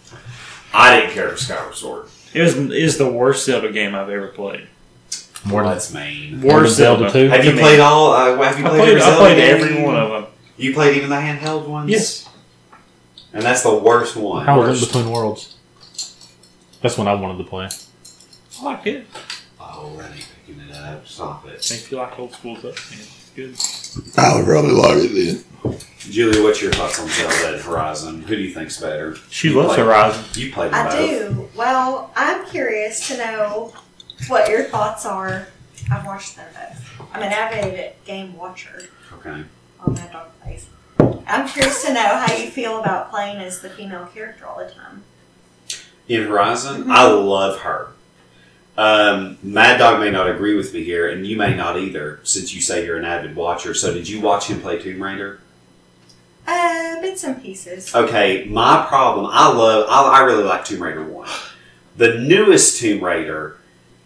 I didn't care for Skyward Sword. It is the worst Zelda game I've ever played. More than That's mean. Worst Zelda 2. Have you To played me. all? Have you I played played, every I Zelda played game? every one of them. You played even the handheld ones? Yes. And that's the worst one. How was Worst. In Between Worlds? That's when I wanted to play. I liked it. Oh, that ain't picking it up. Stop it. Makes you like old school stuff. Man. It's good. I would really like it then. Julia, what's your thoughts on Zelda and Horizon? Who do you think's better? She You loves played- Horizon. You played them I both. do. Well, I'm curious to know what your thoughts are. I've watched them both. I'm an avid game watcher Okay. on Mad Dog Face. I'm curious to know how you feel about playing as the female character all the time. In Horizon, Mhm. I love her. Mad Dog may not agree with me here, and you may not either, since you say you're an avid watcher. So, did you watch him play Tomb Raider? Bits and pieces. Okay, my problem. I really like Tomb Raider 1. The newest Tomb Raider.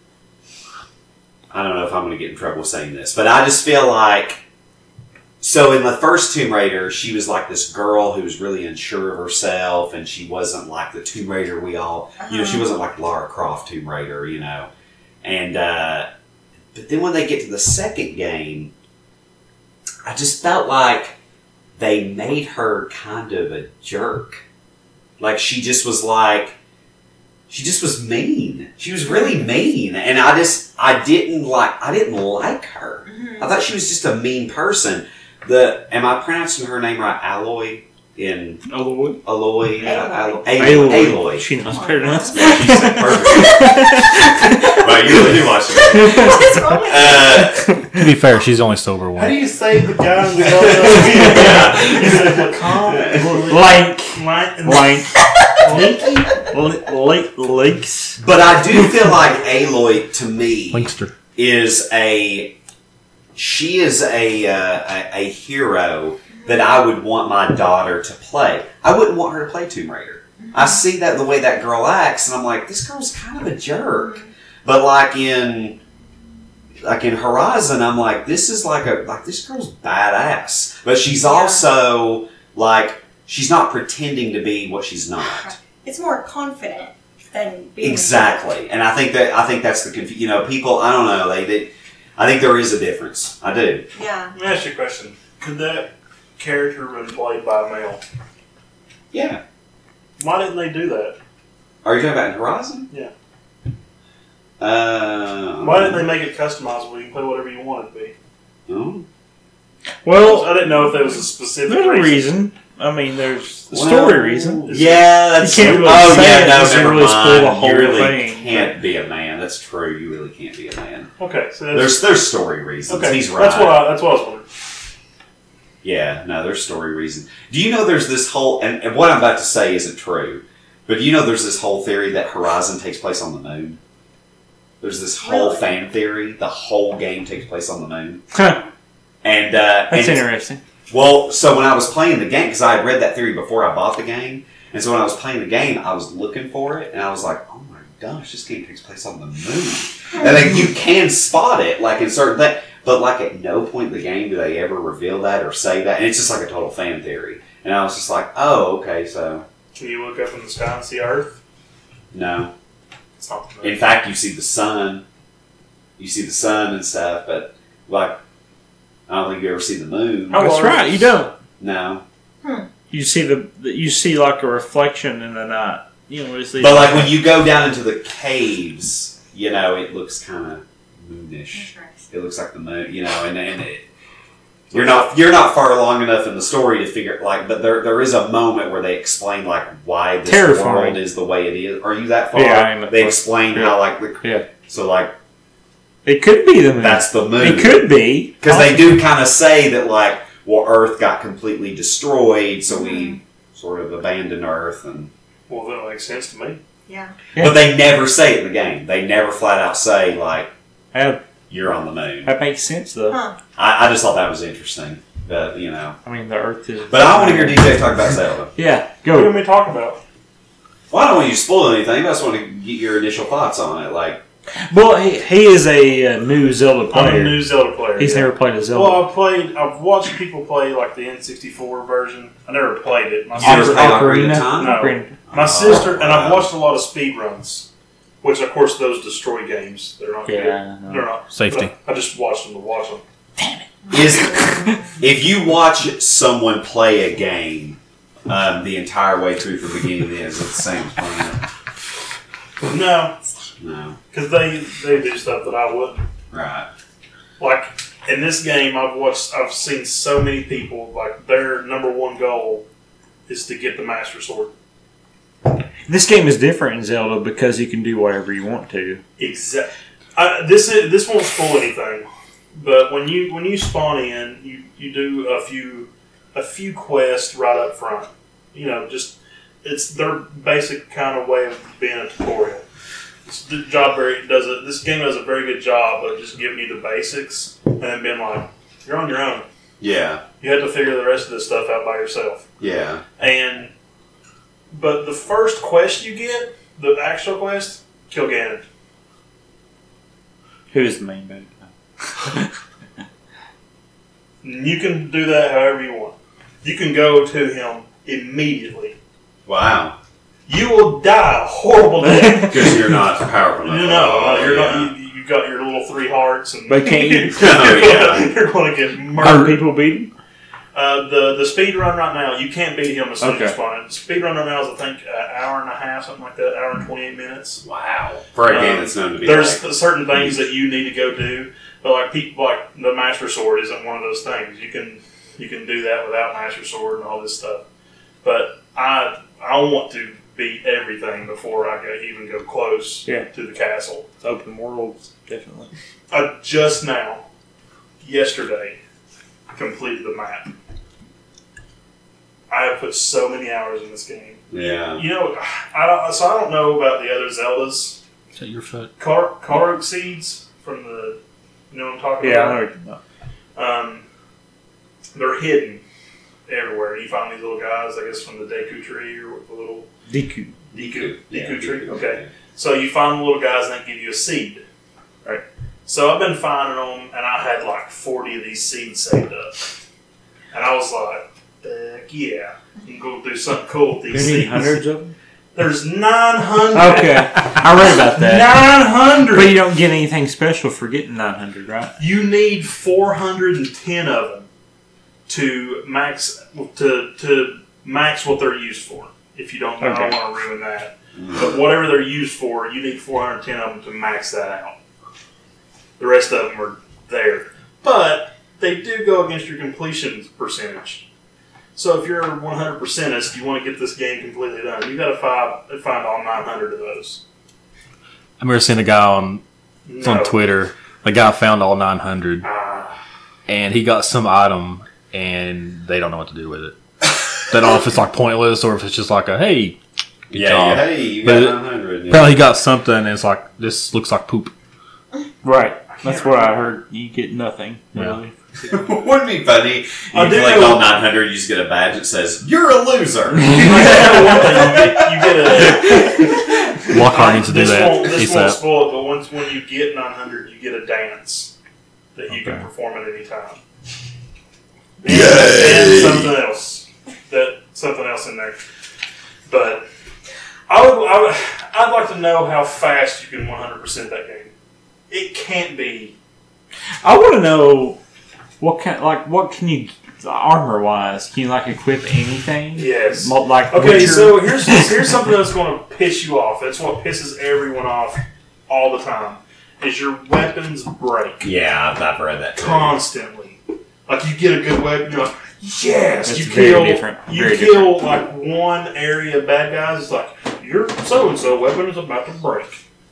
I don't know if I'm going to get in trouble saying this, but I just feel like. So in the first Tomb Raider, she was like this girl who was really unsure of herself, and she wasn't like the Tomb Raider we all, she wasn't like Lara Croft Tomb Raider, And, but then when they get to the second game, I just felt like they made her kind of a jerk. Like she just was mean. She was really mean, and I didn't like her. I thought she was just a mean person. Am I pronouncing her name right? Aloy in Aloy. Aloy. Aloy. She knows better than us. She said perfect. Well, you really do watch it. What's wrong with To be fair, she's the only sober How one. do you say the guy in Zelda? Is it Links. But I do feel like Aloy to me Linkster. is a hero that I would want my daughter to play. I wouldn't want her to play Tomb Raider. I see that the way that girl acts, and I'm like, this girl's kind of a jerk. But like in Horizon, I'm like, this girl's badass. But she's also like, she's not pretending to be what she's not. It's more confident than being Exactly, and I think that's the confusion. People, I don't know, I think there is a difference. I do. Yeah. Let me ask you a question. Could that character have been played by a male? Yeah. Why didn't they do that? Are you talking about in Horizon? Yeah. Why didn't they make it customizable? You can play whatever you want it to be. Oh. Well, I didn't know if there was a specific there's a reason. I mean, there's the Well, story reason. Yeah, that's You can't really oh say yeah, it no, because you never really spoil the mind. whole You really thing, can't be a man. That's true. You really can't be a man. Okay, so that's, There's story reasons. okay. He's right. That's what I was wondering. Yeah, no, there's story reasons. Do you know there's this whole and what I'm about to say isn't true, but do you know there's this whole theory that Horizon takes place on the moon? There's this whole Really? fan theory. The whole game takes place on the moon. Huh. And That's and- interesting. Well, so when I was playing the game, because I had read that theory before I bought the game, and so when I was playing the game, I was looking for it, and I was like, oh my gosh, this game takes place on the moon. And like, you can spot it, like in certain things, but like at no point in the game do they ever reveal that or say that, and it's just like a total fan theory. And I was just like, oh, okay, so Can you look up in the sky and see Earth? no. It's not the moon. In fact, you see the sun and stuff, but like, I don't think you ever see the moon. How That's large right. is- You don't. No. You see like a reflection in the night. You know, it's these But like when you go down into the caves, you know, it looks kind of moonish. Interesting. It looks like the moon, you know, and it, you're not far along enough in the story to figure like, but there is a moment where they explain like why this Terrifying. world is the way it is. Are you that far? Yeah, I am that they far. explain Yeah. how like the Yeah. so like It could be the moon. that's the moon. It could be because they do kind of say that like, well, Earth got completely destroyed, so we sort of abandoned Earth and. Well, that makes sense to me. Yeah. Yeah. But they never say it in the game. They never flat out say like That, you're on the moon. that makes sense though. Huh. I just thought that was interesting. That you know. I mean, the Earth is. But I want to hear DJ talk about Zelda. Yeah, What do you go. want me to talk about? Well, I don't want you to spoil anything. I just want to get your initial thoughts on it. Like, Well, he is a new Zelda I'm a player. new Zelda player. He's yeah. never played a Zelda. Well, I've watched people play like the N64 version. I never played it. My you never sister, played Ocarina of Time? No. Ocarina. my sister and I've wow. watched a lot of speed runs, which of course those destroy games. They're not good. Yeah, I know. They're not Safety. but I just watched them to watch them. is if you watch someone play a game the entire way through from beginning to end, is it the same as playing it? No, No. because they do stuff that I wouldn't. Right. Like in this game, I've seen so many people like their number one goal is to get the Master Sword. This game is different in Zelda because you can do whatever you want to. Exactly. This won't spoil anything, but when you spawn in, you do a few quests right up front. You know, just it's their basic kind of way of being a tutorial. This game does a very good job of just giving you the basics and then being like, you're on your own. Yeah. You have to figure the rest of this stuff out by yourself. Yeah. But the first quest you get, the actual quest, kill Ganon. Who is the main bad guy? You can do that however you want. You can go to him immediately. Wow. You will die a horrible death. Because you're not powerful enough. You're yeah. not. You got your little 3 hearts, and But can't you- you're going to get Are murdered. people beating? The speed run right now, you can't beat him as soon as you Okay. spawn in. The speed run right now is I think an hour and a half, something like that, hour and 28 minutes. Wow. For a game that's known to be There's like, certain things that you need to go do, but like people like the Master Sword isn't one of those things. You can do that without Master Sword and all this stuff. But I want to beat everything before I even go close Yeah. to the castle. It's open world, definitely. I just now, yesterday, completed the map. I have put so many hours in this game. yeah. You know, I don't know about the other Zeldas. Is that your foot? Karok seeds from the, you know what I'm talking Yeah, I about? know what you're talking about. They're hidden everywhere. You find these little guys, I guess, from the Deku tree or the little Deku. Deku tree. Okay, so you find the little guys and they give you a seed, right? So I've been finding them, and I had like 40 of these seeds saved up, and I was like, "Heck yeah, you can go do something cool with You these need seeds." hundreds of them? There's 900. Okay. I read about that. 900. But you don't get anything special for getting 900, right? You need 410 of them to max what they're used for. If you don't know, I Okay. don't want to ruin that. But whatever they're used for, you need 410 of them to max that out. The rest of them are there. But they do go against your completion percentage. So if you're 100%ist, you want to get this game completely done, you got to find all 900 of those. I remember seeing a guy on Twitter. The guy found all 900, and he got some item, and they don't know what to do with it. They don't know if it's like pointless or if it's just like a hey, good job. Hey, you got 900. Apparently, he got something, and it's like this looks like poop. Right. That's what I heard. You get nothing, really. Wouldn't it be funny? You collect all 900, you just get a badge that says, "You're a loser." You get a... Lockhart needs to do that. This won't spoil it, but when you get 900, you get a dance that you can perform at any time. And something else in there. But I'd like to know how fast you can 100% that game. It can't be. I want to know what can you armor wise? Can you like equip anything? Yes. Okay, so here's something that's going to piss you off. That's what pisses everyone off all the time. Is your weapons break? Yeah, I've read that too. Constantly. Like you get a good weapon, you're like, yes, That's you very kill. different. You Very kill different. like one area of bad guys. It's like your so and so weapon is about to break.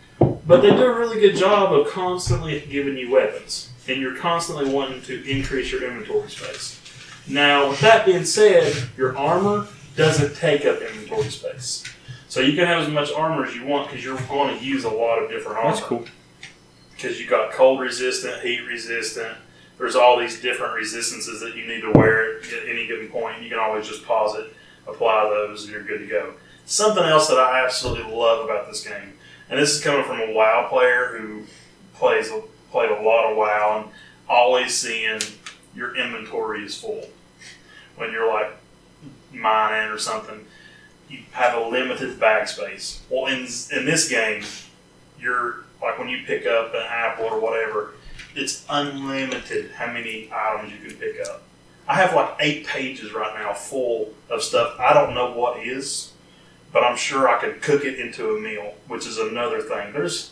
But they do a really good job of constantly giving you weapons, and you're constantly wanting to increase your inventory space. Now, with that being said, your armor doesn't take up inventory space. So you can have as much armor as you want because you're going to use a lot of different armor. That's cool. Because you got cold resistant, heat resistant. There's all these different resistances that you need to wear at any given point. You can always just pause it, apply those, and you're good to go. Something else that I absolutely love about this game, and this is coming from a WoW player who played a lot of WoW and always seeing your inventory is full. When you're like mining or something, you have a limited bag space. Well, in this game, you're like when you pick up an apple or whatever, it's unlimited how many items you can pick up. I have like 8 pages right now full of stuff. I don't know what is, but I'm sure I could cook it into a meal, which is another thing. There's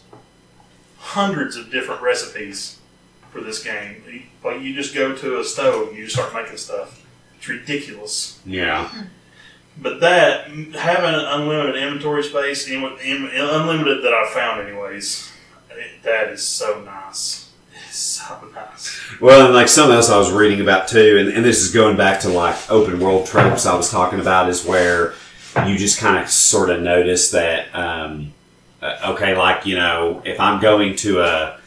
hundreds of different recipes for this game. Like you just go to a stove and you just start making stuff. It's ridiculous. Yeah. But that, having an unlimited inventory space, unlimited that I've found anyways, that is so nice. It's so nice. Well, and like something else I was reading about too, and this is going back to like open world tropes I was talking about, is where you just kind of sort of notice that, okay, like, you know, if I'm going to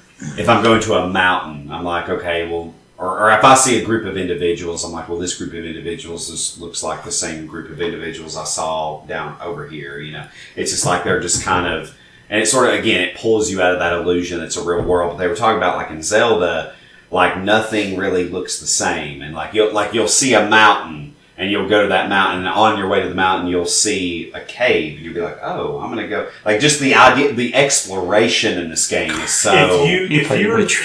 a mountain, I'm like, okay, well, or if I see a group of individuals, I'm like, well, this group of individuals looks like the same group of individuals I saw down over here, you know. It's just like they're just kind of, and it sort of, again, it pulls you out of that illusion it's a real world. But they were talking about, like in Zelda, like nothing really looks the same. And like you'll see a mountain, and you'll go to that mountain, and on your way to the mountain, you'll see a cave, and you'll be like, oh, I'm going to go. Like, just the idea, the exploration in this game is so... You play Witcher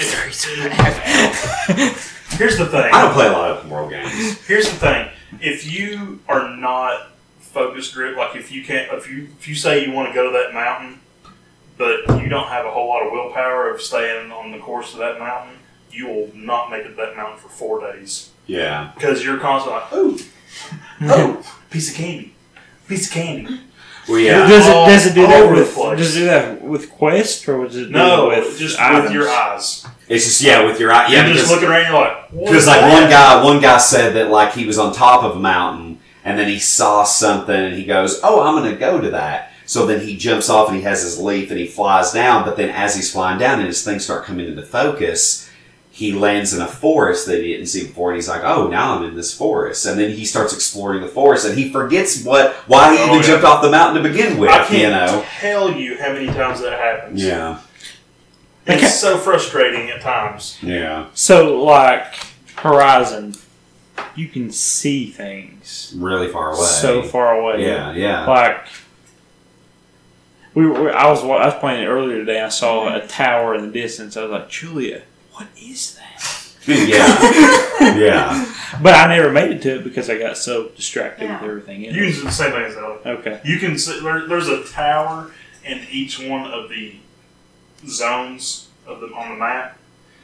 3. Here's the thing. I don't play a lot of open world games. Here's the thing. If you are not focus group, like if you say you want to go to that mountain, but you don't have a whole lot of willpower of staying on the course of that mountain, you will not make it to that mountain for 4 days. Yeah. Because you're constantly like, oh, piece of candy. Well, yeah. Does it do that over the with place. Does it do that with quest, or does it do No, it with just items? with your eyes. It's just, yeah, with your eye. Yeah, You're just looking around, you're like, what because is like that? one guy said that like he was on top of a mountain and then he saw something and he goes, oh, I'm going to go to that. So then he jumps off and he has his leaf and he flies down. But then as he's flying down and his things start coming into focus, he lands in a forest that he didn't see before. And he's like, oh, now I'm in this forest. And then he starts exploring the forest and he forgets why he even jumped off the mountain to begin with. I can't you know? tell you how many times that happens. Yeah. It's so frustrating at times. Yeah. So, like Horizon, you can see things Really far away. so far away. Yeah, yeah. Like I was playing it earlier today. I saw a tower in the distance. I was like, Julia, what is that? Yeah. Yeah. But I never made it to it because I got so distracted with everything else. You can do the same thing as Zelda. Okay. You can see, there's a tower in each one of the zones on the map.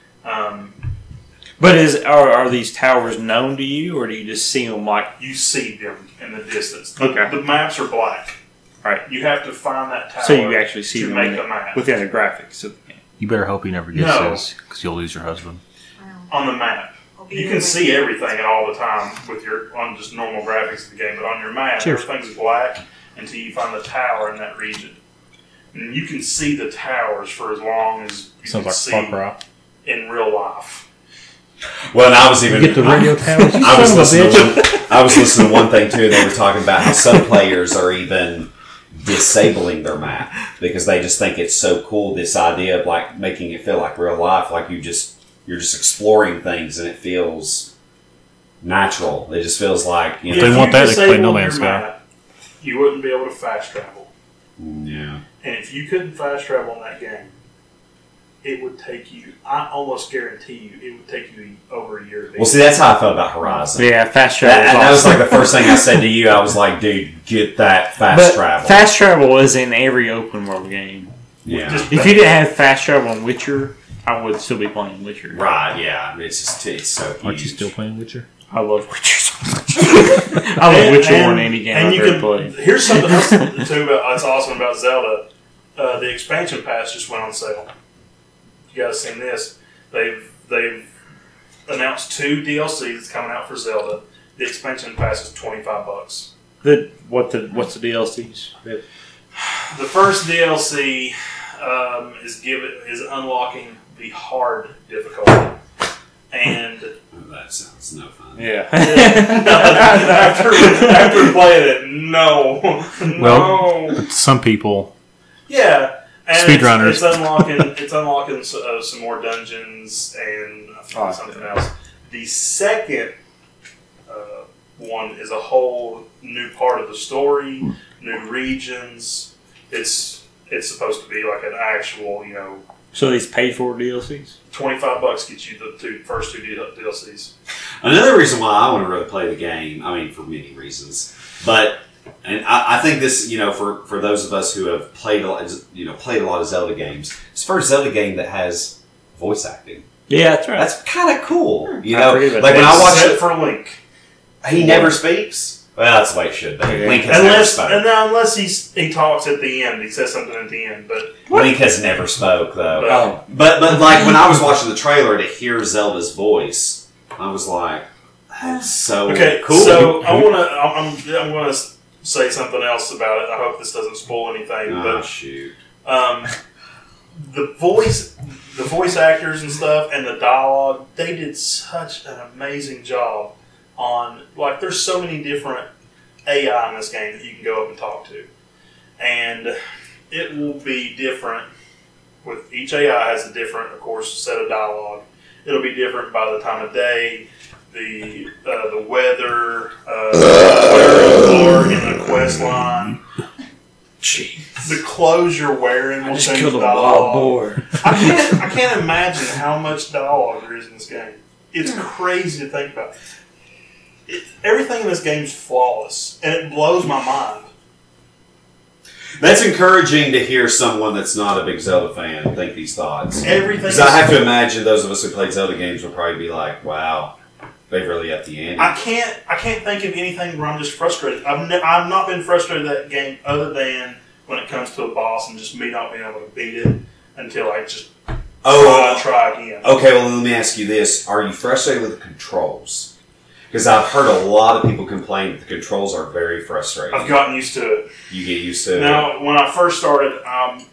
But are these towers known to you, or do you just see them like? You see them in the distance. Okay. The maps are black. Right. You have to find that tower. So you actually see to them make the map within the graphics of the game. You better hope he never gets No. this, because you'll lose your husband. on the map. You can see everything all the time with on just normal graphics of the game, but on your map, everything's black until you find the tower in that region. And you can see the towers for as long as you Sounds can like see Far Cry. in real life. Well, and I was even Get the radio towers. I was listening to one thing too. They were talking about how some players are even disabling their map because they just think it's so cool. This idea of like making it feel like real life, like you're just exploring things and it feels natural. It just feels like If they want that, they can play No Man's Sky. You wouldn't be able to fast travel. Yeah. And if you couldn't fast travel in that game, it would take you, I almost guarantee you, it would take you over a year to beat. Well, see, that's how I felt about Horizon. Yeah, fast travel. That was like the first thing I said to you. I was like, dude, get that fast travel. Fast travel is in every open world game. Yeah. If you didn't have fast travel in Witcher, I would still be playing Witcher. Right, yeah. It's so huge. Aren't you still playing Witcher? I love Witcher so much. I love Witcher more than any game I've ever played. Here's something else too that's awesome about Zelda. The expansion pass just went on sale. You guys seen this? They've announced 2 DLCs that's coming out for Zelda. The expansion pass is $25. What's the DLCs? The first DLC is unlocking the hard difficulty, and that sounds no fun. Yeah. after playing it, no. Well, some people. Yeah. And Speedrunners. It's unlocking some more dungeons and I think something else. The second one is a whole new part of the story, new regions. It's supposed to be like an actual, So these paid for DLCs? $25 gets you the first 2 DLCs. Another reason why I want to really play the game, I mean, for many reasons, but. And I think this, for those of us who have played a lot of Zelda games, it's the first Zelda game that has voice acting. Yeah, that's right. That's kind of cool. Like when I watch it for Link, he never speaks. Well, that's the way it should be. Okay. Link has never spoke. Unless he talks at the end, he says something at the end. But Link has never spoke though. But, But like when I was watching the trailer to hear Zelda's voice, I was like, that's so cool. So I'm gonna say something else about it. I hope this doesn't spoil anything. Oh, shoot. The voice actors and stuff, and the dialogue, they did such an amazing job on, there's so many different AI in this game that you can go up and talk to. And it will be different with each AI has a different, of course, set of dialogue. It'll be different by the time of day, the weather, where you are in the quest line. Jeez. The clothes you're wearing will I just change killed a dialogue. wild boar. I can't imagine how much dialogue there is in this game. It's crazy to think about. Everything in this game is flawless, and it blows my mind. That's encouraging to hear someone that's not a big Zelda fan think these thoughts. Everything. Because I have to imagine those of us who played Zelda games will probably be like, wow, they've really upped the ante. I can't think of anything where I'm just frustrated. I've not been frustrated with that game other than when it comes to a boss and just me not being able to beat it until I just try again. Okay, well, let me ask you this. Are you frustrated with the controls? Because I've heard a lot of people complain that the controls are very frustrating. I've gotten used to it. You get used to it? Now, when I first started,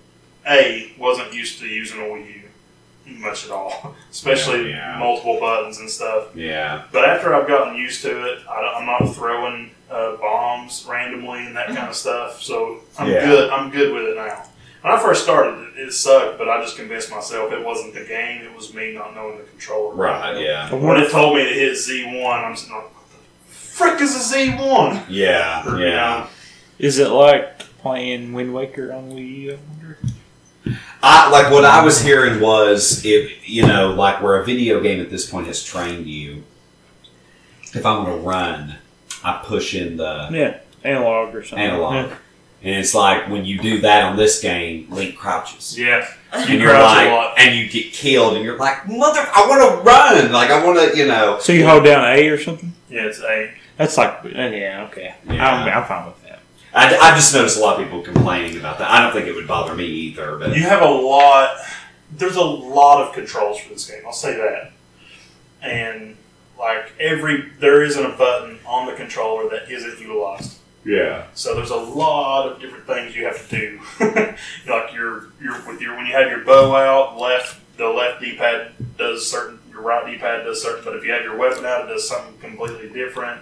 wasn't used to using a Wii U much at all, especially multiple buttons and stuff. Yeah. But after I've gotten used to it, I'm not throwing bombs randomly and that kind of stuff. So I'm good. I'm good with it now. When I first started, it sucked, but I just convinced myself it wasn't the game; it was me not knowing the controller. Right. Yeah. When it told me to hit Z1, I'm sitting like, "What the frick is a Z1?" Yeah. Yeah. Is it like playing Wind Waker on Wii U? I wonder. What I was hearing was, where a video game at this point has trained you, if I'm going to run, I push in the Yeah, analog or something. analog. Yeah. And it's like when you do that on this game, Link crouches. Yeah. And You you're crouch like, a lot. and you get killed, and you're like, I want to run. Like, I want to, So you hold down A or something? Yeah, it's A. That's like, yeah, okay. Yeah. I'm fine with that. I've just noticed a lot of people complaining about that. I don't think it would bother me either, but You have a lot. There's a lot of controls for this game. I'll say that. And like there isn't a button on the controller that isn't utilized. yeah. So there's a lot of different things you have to do. Like when you have your bow out, the left D-pad does certain, your right D-pad does certain. But if you have your weapon out, it does something completely different.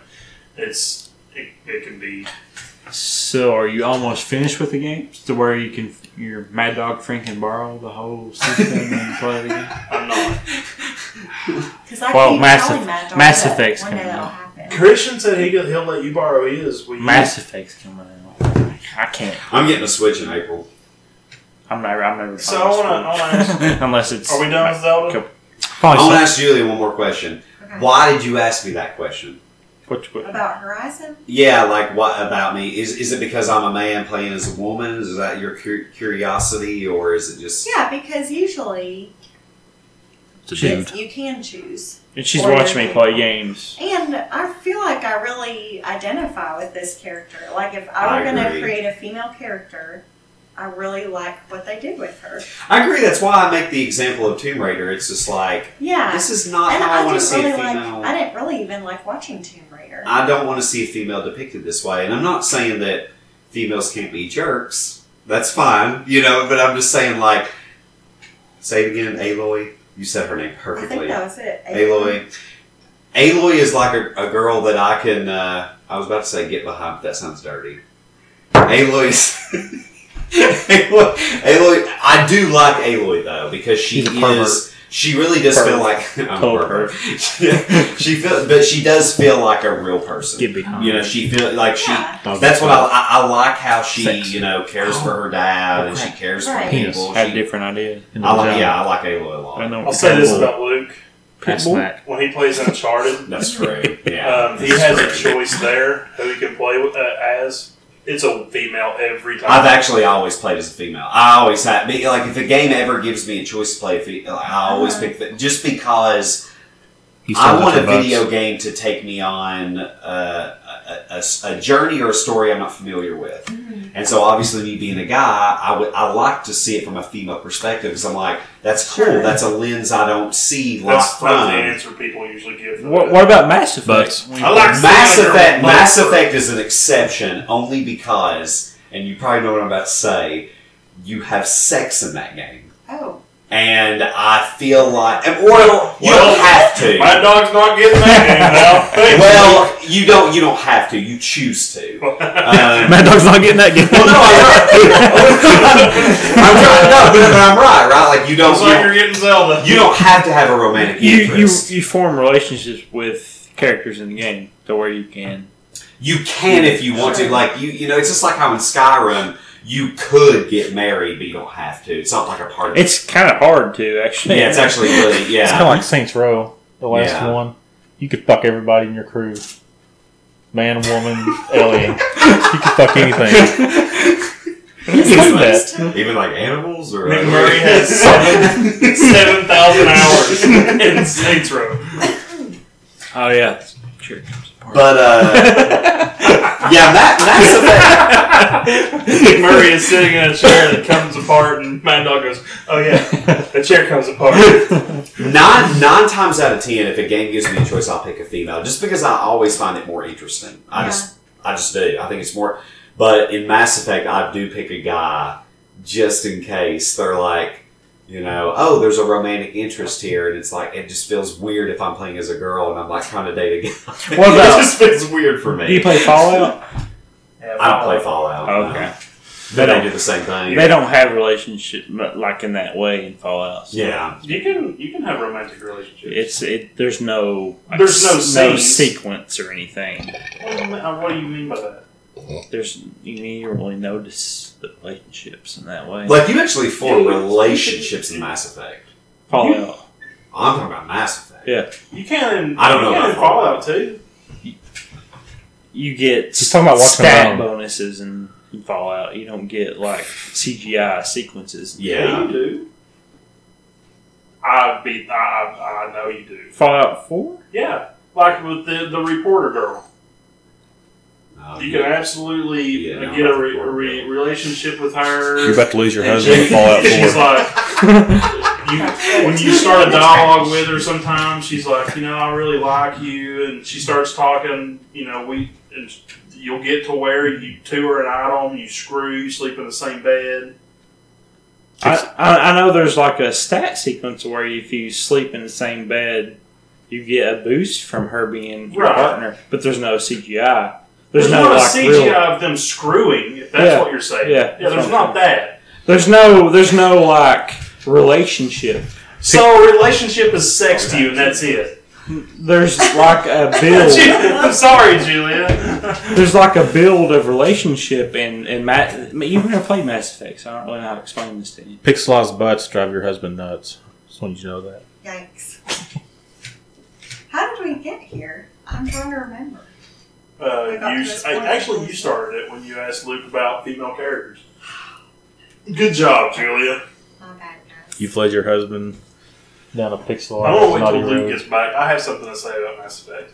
It can be. So are you almost finished with the game? To where your Mad Dog friend can borrow the whole system and play the game? I'm not. Because I Well, keep Mass telling Matt Dog Mass that Effect's one day coming that'll out. happen. Christian said he'll let you borrow his. Mass Effect's coming out. I can't. I'm getting a Switch in April. I'm never. So I want to ask. Unless it's. Are we done with Zelda? Probably I want to some- ask Julia one more question. Okay. Why did you ask me that question? What? About Horizon? Yeah, like what about me? Is it because I'm a man playing as a woman? Is that your curiosity, or is it just? Yeah, because usually It's a dude. you can choose. And she's Or watching me your play people. games. And I feel like I really identify with this character. Like, if I I were going to agree. create a female character, I really like what they did with her. I agree. That's why I make the example of Tomb Raider. It's just like Yeah. this is not And how I, I want to didn't see really a like, female. I didn't really even like watching Tomb Raider. I don't want to see a female depicted this way, and I'm not saying that females can't be jerks. That's fine, But I'm just saying, like, say it again, Aloy. You said her name I think perfectly. that was it. Aloy. Aloy is like a girl that I can. I was about to say get behind, but that sounds dirty. Aloy's. Aloy. I do like Aloy though because she She's a pervert. is. She really does feel like I'm a Total pervert. But she does feel like a real person. Get behind. She feels like she. Yeah. That's what I like how she Sex. cares for her dad and she cares Right. for Penis. people. Have She- different ideas. I like Aloy a lot. I know. I'll say this about Luke. Pass back. When he plays Uncharted, That's true. Yeah, he has a choice there who he can play with, as. It's a female every time. I've actually always played as a female. I always have. Like, if a game ever gives me a choice to play a female, I always pick that just because I want a video game to take me on a journey or a story I'm not familiar with. And so, obviously, me being a guy, I like to see it from a female perspective because I'm like, that's cool. Sure. That's a lens I don't see That's locked not the from. answer people usually give. For What, that. what about Mass Effect? I like Mass Effect is an exception only because, and you probably know what I'm about to say, you have sex in that game. Oh. And I feel like, you don't have to. My dog's not getting that game now. Well, you don't have to. You choose to. Mad Dog's not getting that game. Well, no, but I'm right. Like you don't. It's like you're getting Zelda. You don't have to have a romantic interest. You form relationships with characters in the game to where you can. You can if you want to. Like it's just like how in Skyrim you could get married, but you don't have to. It's not like a party. It's kind of hard to actually. Yeah, it's actually really It's kind of like Saints Row, the last one. You could fuck everybody in your crew. Man, woman, alien. You could fuck anything. Even like animals or McMurray has 7,000 hours in Saints Row. Oh yeah, sure. But Mass Effect. McMurray is sitting in a chair that comes apart, and Mad Dog goes, "Oh yeah, the chair comes apart." Nine times out of 10, if a game gives me a choice, I'll pick a female, just because I always find it more interesting. I just do. I think it's more. But in Mass Effect, I do pick a guy just in case they're like, oh, there's a romantic interest here, and it's like it just feels weird if I'm playing as a girl and I'm like trying to date a guy. What about- It just feels weird for me. Do you play Fallout? I don't play Fallout. Okay. No. But they do the same thing. They don't have relationship like in that way in Fallout. So Yeah. You can have romantic relationships. There's no There's no no scenes. sequence or anything. What do you mean by that? You don't really notice the relationships in that way. Like, you actually form relationships in Mass Effect. Fallout. I'm talking about Mass Effect. Yeah. You can in I don't know about Fallout too. you get He's talking about watching stat around. bonuses in Fallout. You don't get like CGI sequences. Yeah. you do. I know you do. Fallout 4? Yeah, like with the reporter girl. Oh, You can absolutely Yeah, get a relationship with her. You're about to lose your And husband in Fallout 4. She's like, when you start a dialogue with her, sometimes she's like, I really like you, and she starts talking. And you'll get to where you two are an item, you screw, you sleep in the same bed. I know there's like a stat sequence where if you sleep in the same bed, you get a boost from her being your Right. partner, but there's no CGI. There's not no a like CGI real. of them screwing, if that's Yeah. what you're saying. Yeah, there's that's not what that. There's no like relationship. So a relationship is sex to you, and that's it. There's like a build. I'm sorry, Julia. There's like a build of relationship and you've never played Mass Effect, so I don't really know how to explain this to you. Pixelized butts drive your husband nuts. Just wanted you to know that. Yikes. How did we get here? I'm trying to remember. Actually, you started it when you asked Luke about female characters. Good job, Julia. My bad, guys. You've led your husband down a I pixelized want to wait naughty till Luke road. gets back. I have something to say about Mass Effect.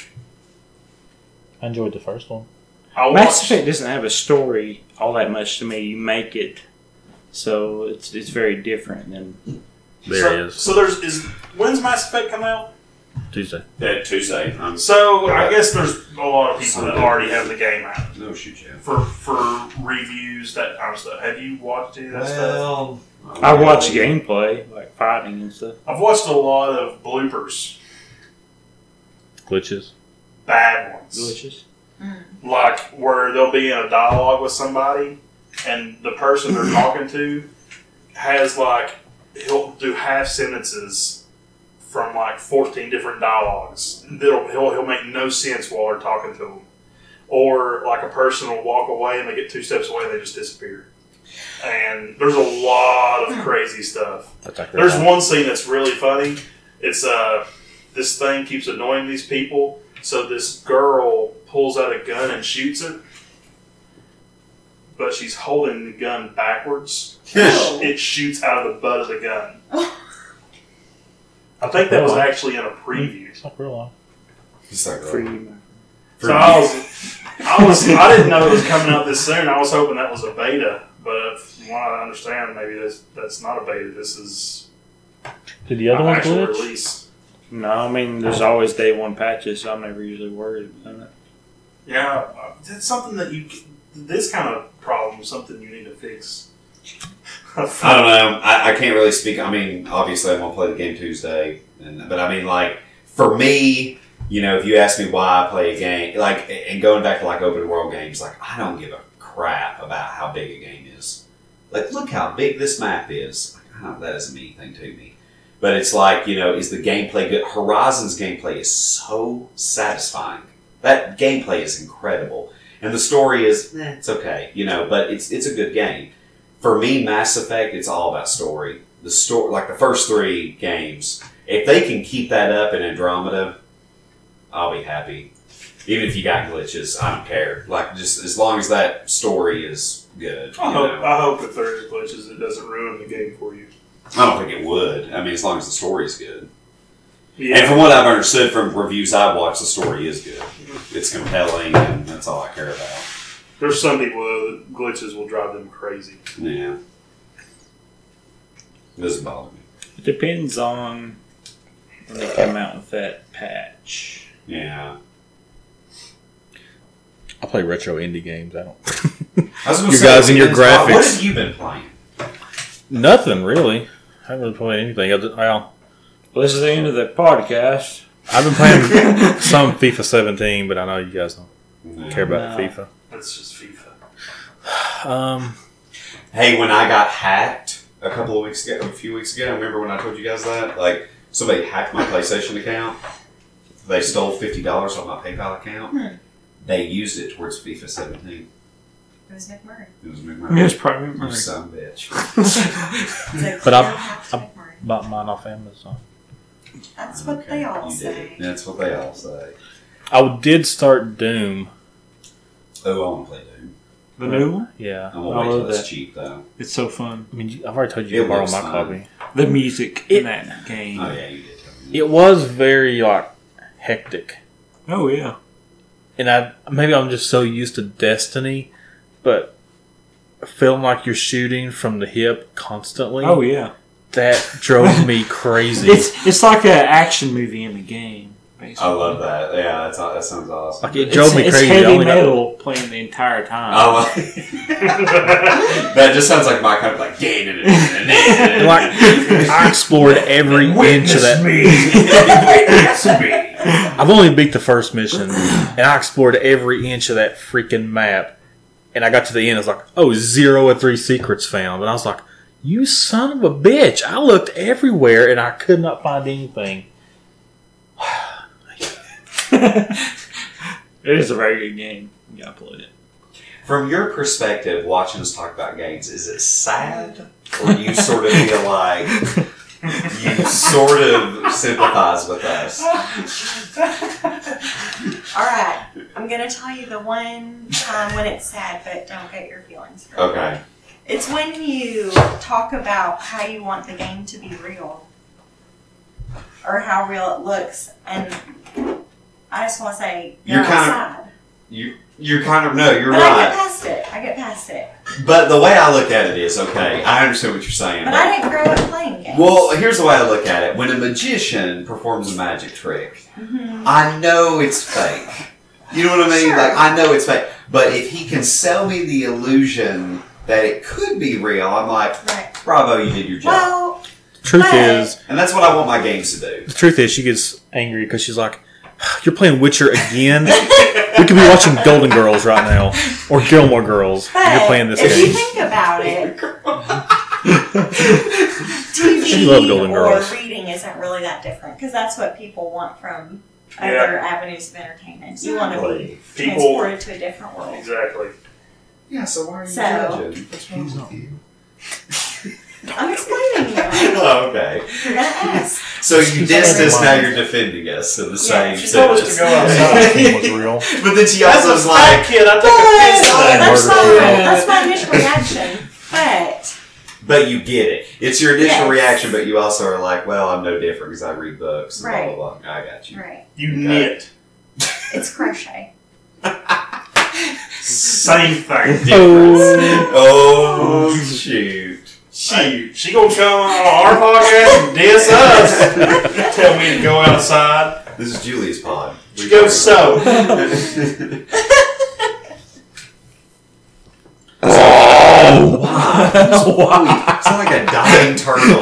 I enjoyed the first one. I Mass watched. Effect doesn't have a story all that much to me. You make it, so it's very different than. There it is. So when's Mass Effect come out? Tuesday. That Tuesday. So I guess there's a lot of people that already have the game out No shoot, yeah. for reviews, that kind of stuff. Have you watched any of that stuff? Well, I watch gameplay, like fighting and stuff. I've watched a lot of bloopers, Glitches. bad ones. Glitches. Like where they'll be in a dialogue with somebody, and the person they're talking to has he'll do half sentences from 14 different dialogues. He'll make no sense while they're talking to them, or a person will walk away and they get 2 steps away and they just disappear. And there's a lot of crazy stuff. There's one scene that's really funny. It's this thing keeps annoying these people, so this girl pulls out a gun and shoots it, but she's holding the gun backwards. It shoots out of the butt of the gun. I think that was actually in a preview. It's like real life. It's like Free. So I didn't know it was coming out this soon. I was hoping that was a beta, but from what I understand, maybe that's not a beta. This is Did the an other one actual glitch? release. No, I mean there's always day one patches, so I'm never usually worried about it. Yeah, it's something that this kind of problem is something you need to fix. I don't know. I can't really speak. I mean, obviously, I'm gonna play the game Tuesday, but I mean, for me, if you ask me why I play a game, and going back to open world games, I don't give a crap about how big a game is. Look how big this map is. That doesn't mean anything to me. But it's is the gameplay good? Horizon's gameplay is so satisfying. That gameplay is incredible, and the story is it's okay, but it's a good game. For me, Mass Effect, it's all about story. The story, the first 3 games, if they can keep that up in Andromeda, I'll be happy. Even if you got glitches, I don't care. Just as long as that story is good. I hope if there is glitches, it doesn't ruin the game for you. I don't think it would. I mean, as long as the story is good. Yeah. And from what I've understood from reviews I've watched, the story is good. It's compelling, and that's all I care about. There's some people that glitches will drive them crazy. Yeah. It doesn't bother me. It depends on when they come out with that patch. Yeah. I play retro indie games. I don't. I was gonna You say, guys and your what graphics. have you been playing? Nothing really. I haven't really played anything. Well, this is the end of the podcast. I've been playing some FIFA 17, but I know you guys don't No. care about No. FIFA. That's just FIFA. Hey, when I got hacked a few weeks ago, remember when I told you guys that? Somebody hacked my PlayStation account. They stole $50 off my PayPal account. They used it towards FIFA 17. It was McMurray. It was McMurray. Yes, probably. You son of a bitch. So But you I- don't have to McMurray. Bought mine off Amazon. That's what they all You say. did. That's what they all say. I did start Doom Oh, I want to play Doom. The new one? Yeah. I'm gonna I wait till love it's that. cheap though. It's so fun. I mean, I've already told you It to borrow looks my fun. copy. The music in that game. Oh yeah, you did tell me. It was very like hectic, Oh, yeah. and maybe I'm just so used to Destiny, but feeling like you're shooting from the hip constantly. Oh, yeah. That drove me crazy. It's like an action movie in the game. Basically. I love that. Yeah, that sounds awesome. Like it drove me It's crazy. I heavy only got- metal playing the entire time. I like that. Just sounds like my kind of like. like I explored every inch of that. I've only beat the first mission, and I explored every inch of that freaking map. And I got to the end, I was like, "Oh, 0 of 3 secrets found," and I was like, "You son of a bitch!" I looked everywhere, and I could not find anything. It is a very good game. You gotta play it. From your perspective, watching us talk about games, is it sad, or do you sort of feel like you sort of sympathize with us? All right, I'm gonna tell you the one time when it's sad, but don't get your feelings hurt. Okay. It's when you talk about how you want the game to be real, or how real it looks, and I just want to say you're You're kind of- outside. You're kind of, no, you're But I get right. past it. I get past it. But the way I look at it is, okay, I understand what you're saying. But I didn't grow up playing games. Well, here's the way I look at it. When a magician performs a magic trick, I know it's fake. You know what I mean? Sure. Like, I know it's fake. But if he can sell me the illusion that it could be real, I'm like, Right. bravo, you did your job. Well, Truth But- is, And that's what I want my games to do. the truth is, she gets angry because she's like, "You're playing Witcher again. We could be watching Golden Girls right now, or Gilmore Girls. but And you're playing this if you game." think about it, She loved Golden TV Girls. or reading isn't really that different because that's what people want from Yeah. other avenues of entertainment. You want to be People. transported to a different world. Exactly. Yeah, so why are you So- judging? What's wrong with you? I'm explaining it. Oh, okay. You're gonna ask. So you dissed us, now you're defending us in the same she told us to go sentence. outside. was real. But then she That's also a was fat like, kid. I took offense to that. That's my initial reaction. But but you get it. It's your initial Yes. reaction, but you also are like, well, I'm no different because I read books and Right. blah, blah, blah. I got you. right, You knit. it's crochet. Same thing. Oh, shoot. She gonna come on our podcast and diss us. Tell me to go outside. This is Julie's pod. She goes so. Wow. It's like a dying turtle.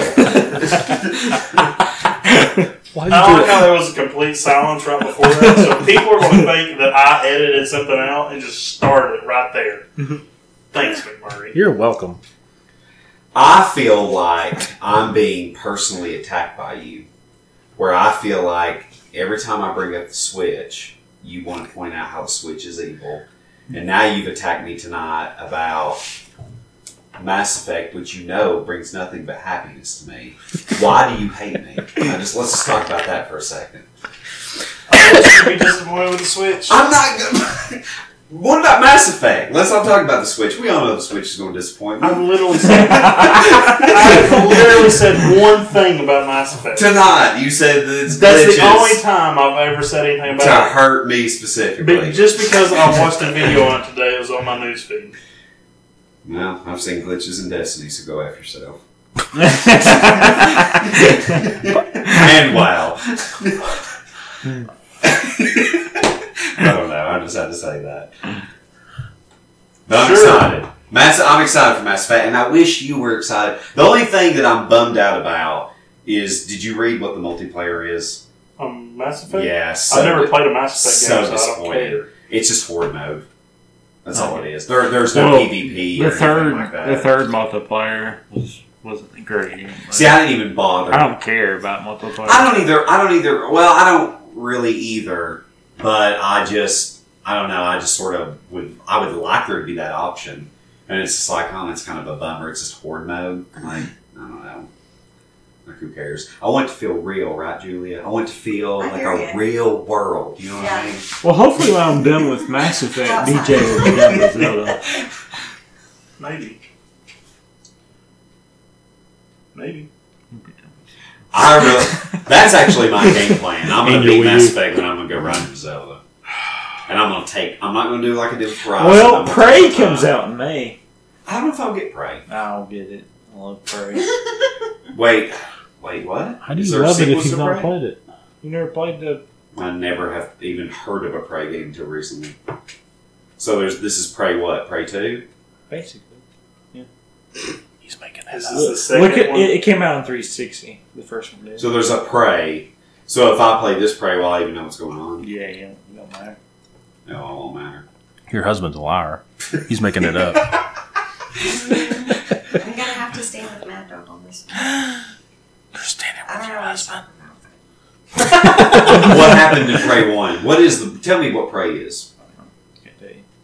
Why I did you like do how it? there was a complete silence right before that, so people are going to think that I edited something out and just started it right there. Thanks, McMurray. You're welcome. I feel like I'm being personally attacked by you. Where I feel like every time I bring up the Switch, you want to point out how the Switch is evil. And now you've attacked me tonight about Mass Effect, which you know brings nothing but happiness to me. Why do you hate me? Let's just talk about that for a second. I want you to be disappointed with the Switch. I'm not gonna. What about Mass Effect? Let's not talk about the Switch. We all know the Switch is going to disappoint me. I literally said I literally said one thing about Mass Effect. Tonight, you said that it's That's glitches the only time I've ever said anything to about it. hurt me specifically. But just because I watched a video on it today, it was on my newsfeed. Well, I've seen glitches in Destiny, so go after yourself. And wow. I don't know. I just had to say that. But I'm Sure. excited. I'm excited for Mass Effect, and I wish you were excited. The only thing that I'm bummed out about is, did you read what the multiplayer is? Mass Effect? Yeah, I've never played a Mass Effect so game, so I don't disappointing. care. It's just horde mode. That's all it is. There's no Well, PvP or anything like that. the third multiplayer wasn't great. See, I didn't even bother. I don't care about multiplayer. I don't either. Well, I don't really either. But I don't know. I just sort of I would like there to be that option. And it's just like, oh, it's kind of a bummer. It's just horde mode. Like, I don't know. Like, who cares? I want it to feel real, right, Julia? I want it to feel I like hear a you. real world. You know what I Yeah. mean? Well, hopefully when I'm done with Mass Effect, DJ will be done with Zelda. Maybe. That's actually my game plan. I'm going And to beat your Mass Wii U. Effect, and I'm going to go run for Zelda. And I'm not going to do like I did with Horizon. Well, I'm gonna Prey take my comes time. out in May. I don't know if I'll get Prey. I'll get it. I love Prey. Wait, what? How do Is you there a love it sequel if you've to not Prey? played it? You never played the... I never have even heard of a Prey game until recently. So this is Prey what? Prey 2? Basically. He's making that This up. is the second Look at one. it came out on 360. The first one did. So there's a Prey. So if I play this Prey, will I even know what's going on? Yeah, it don't matter. No, it won't matter. Your husband's a liar. He's making it up. I'm gonna have to stand with Mad Dog on this one. You're standing I don't know what he's talking What happened in Prey 1? What is the... Tell me what Prey is. Can't tell you.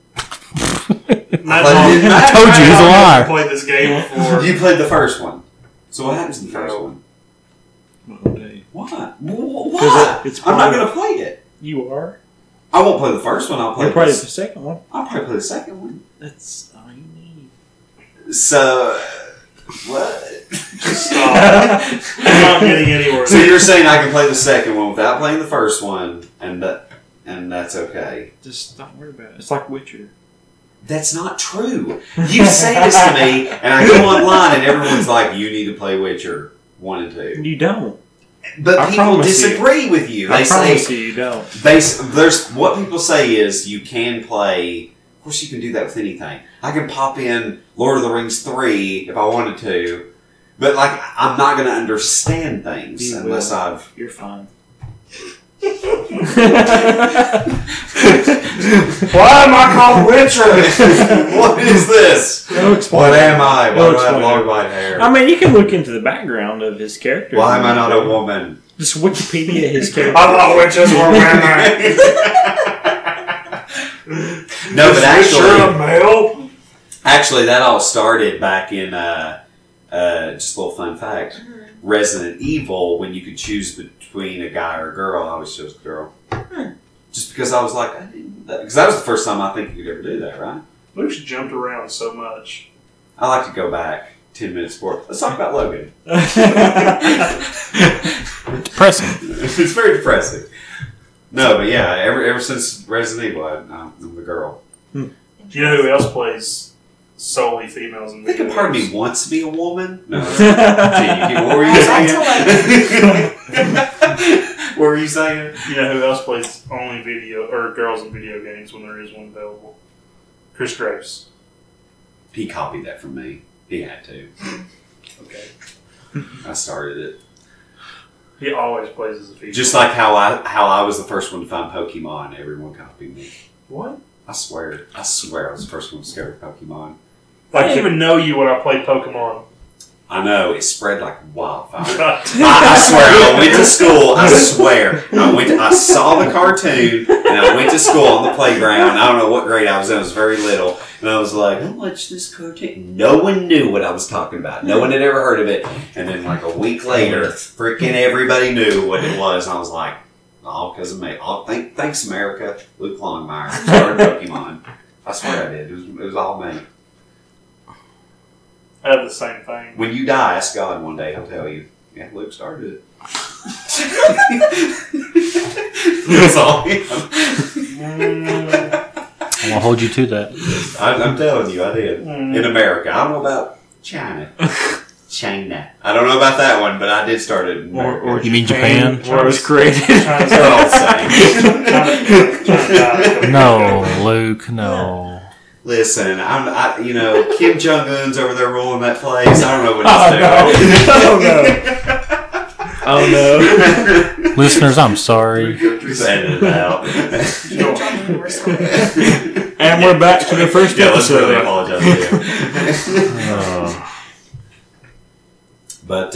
I told you, he's a liar. I've played this game before. You played the first one. So what happens in the first No. one? I'll tell you. What? 'Cause Why? it's I'm not Prey. going to play it. You are? I won't play the first one. I'll play You played the this. second one. I'll probably play the second one. That's all you need. So... What? Stop. I'm not getting anywhere. So you're saying I can play the second one without playing the first one, and that's okay? Just don't worry about it. It's like Witcher. That's not true. You say this to me, and I go online, and everyone's like, "You need to play Witcher 1 and 2." You don't. But I people promise you. disagree with you. I They promise say you don't. there's what people say is you can play. Of course, you can do that with anything. I can pop in Lord of the Rings 3 if I wanted to, but like I'm not going to understand things You unless will. I've. You're fine. Why am I called Witcher? What is this? What am I? Why do I have explain long it. white hair? I mean, you can look into the background of his character. Why am I not a woman? Just Wikipedia his character. I thought witches were women. No, but Sure, a male. actually, that all started back in just a little fun fact. Resident Evil, when you could choose between a guy or a girl, I always chose a girl. Just because I was like, because that was the first time I think you could ever do that, right? Luke's jumped around so much. I like to go back 10 minutes before. Let's talk about Logan. Depressing. It's very depressing. No, but yeah, ever since Resident Evil, I'm the girl. Do you know who else plays solely females in I think video a part of games? me wants to be a woman. No. Gee, what were you saying? What were you saying? You know who else plays only video or girls in video games when there is one available? Chris Graves. He copied that from me. He had to. Okay. I started it. He always plays as a female. Just like how I was the first one to find Pokemon. Everyone copied me. What? I swear I was the first one to discover Pokemon. I didn't even know you when I played Pokemon. I know, it spread like wildfire. God. I swear, I went to school. I swear, I saw the cartoon, and I went to school on the playground. I don't know what grade I was in. I was very little, and I was like, "I watch this cartoon." No one knew what I was talking about. No one had ever heard of it. And then, like a week later, freaking everybody knew what it was. And I was like, "All because of me." Thanks, America. Luke Longmire started Pokemon. I swear I did. It was all me. I have the same thing. When you die, ask God one day. He'll tell you. Yeah, Luke started it. That's all him. I'm gonna hold you to that. I'm telling you, I did. In America. I don't know about China. China. I don't know about that one, but I did start it in America. Or You mean Japan? Where it was created. That's what I'm saying. No, Luke, no. Listen, Kim Jong Un's over there ruling that place. I don't know what he's doing. Oh no. Listeners, I'm sorry. Just edit it out. And we're back to the first Yeah, let's episode. really apologize to you. But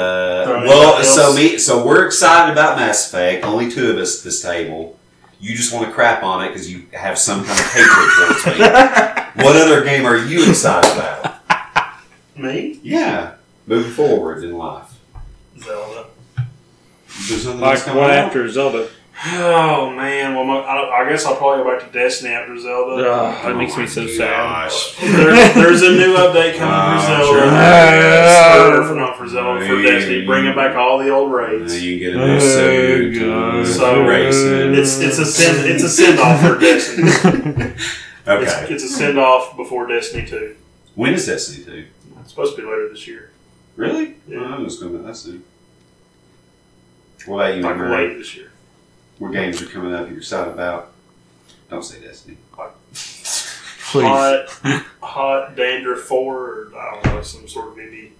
so we're excited about Mass Effect. Only two of us at this table. You just want to crap on it because you have some kind of hatred towards me. What other game are you excited about? Me? Yeah, moving forward in life. Zelda. There's nothing Like else coming one out? after Zelda. Oh man, well I guess I'll probably go back to Destiny after Zelda. That makes me so sad. Gosh. There's a new update coming for Zelda. sure. For Zelda for Destiny, bringing back all the old raids. You get a new suit. So racing. it's a send off for Destiny. Okay. It's a send off before Destiny 2. When is Destiny 2? It's supposed to be later this year. Really? Yeah. I was going to that soon. What about you, Like Murray? late this year. What games are coming up you're excited about? Don't say Destiny. Please. Hot Dandruff 4, or I don't know, some sort of indie.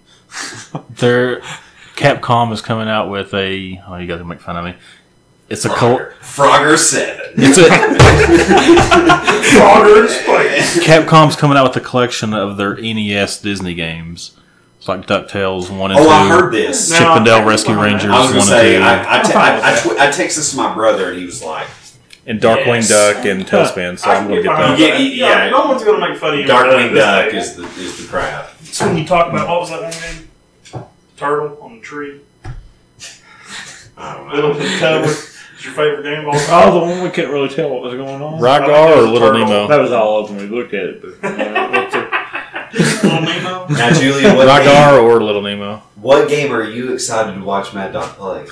Capcom is coming out with a. Oh, you guys will make fun of me. It's a Frogger 7. It's a Frogger in space. Capcom's coming out with a collection of their NES Disney games. It's like DuckTales 1 and 2. Oh, I heard this. Chip and Dale Rescue Rangers I was 1 going to say, and 2. I texted this to my brother, and he was like, and Darkwing Yes. Duck and Tailspin. So I'm going to get behind that. You that. get- yeah. No one's going to make fun of you. Darkwing Duck is the crap. So when you talk about, what was that one name? Turtle on the tree. I don't Little know. Bit Cover. Is your favorite game of all time? Oh, the one we couldn't really tell what was going on. Rygar or Little Turtle. Nemo? That was all of them. We looked at it, but Little Nemo? Now, Julia, Rygar or Little Nemo? what game are you excited to watch Mad Dog play?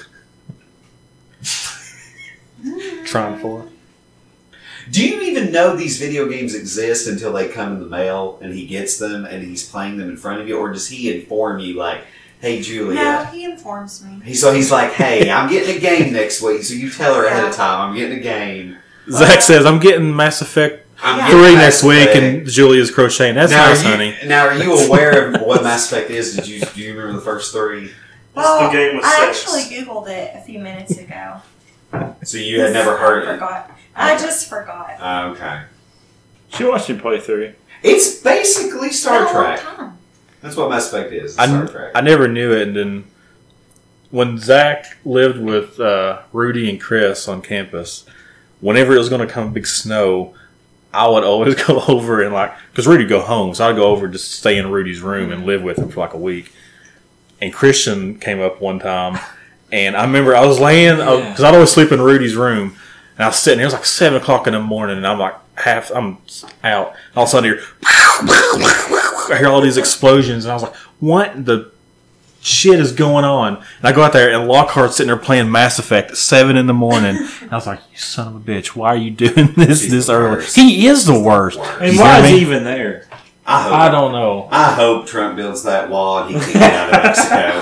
Trying for. Do you even know these video games exist until they come in the mail and he gets them and he's playing them in front of you? Or does he inform you, like, hey, Julia? No, he informs me. He's like, hey, I'm getting a game next week, so you tell her ahead of time, I'm getting a game. Zach says, I'm getting Mass Effect I'm Yeah. 3 getting next Mass week, Effect. and Julia's crocheting. That's nice, honey. Now, are you aware of what Mass Effect is? Do you remember the first 3? Well, the game with I sex. actually Googled it a few minutes ago. So you had never heard I it? forgot. I just forgot. Okay. she watched him play through. It's basically Star Been a long Trek. time. That's what Mass Effect is. Star Trek. I never knew it, and then when Zach lived with Rudy and Chris on campus, whenever it was going to come big snow, I would always go over and because Rudy'd go home, so I'd go over and just stay in Rudy's room and live with him for like a week. And Christian came up one time, and I remember I was laying, because I'd always sleep in Rudy's room, and I was sitting there, it was like 7 o'clock in the morning, and I'm like, I'm out. And all of a sudden, I hear all these explosions, and I was like, what the shit is going on? And I go out there, and Lockhart's sitting there playing Mass Effect at 7 in the morning. And I was like, you son of a bitch, why are you doing this He's this the early? worst. He is the worst. And You why know is what I he mean? even there? I don't know. I hope Trump builds that wall and he can't get out of Mexico.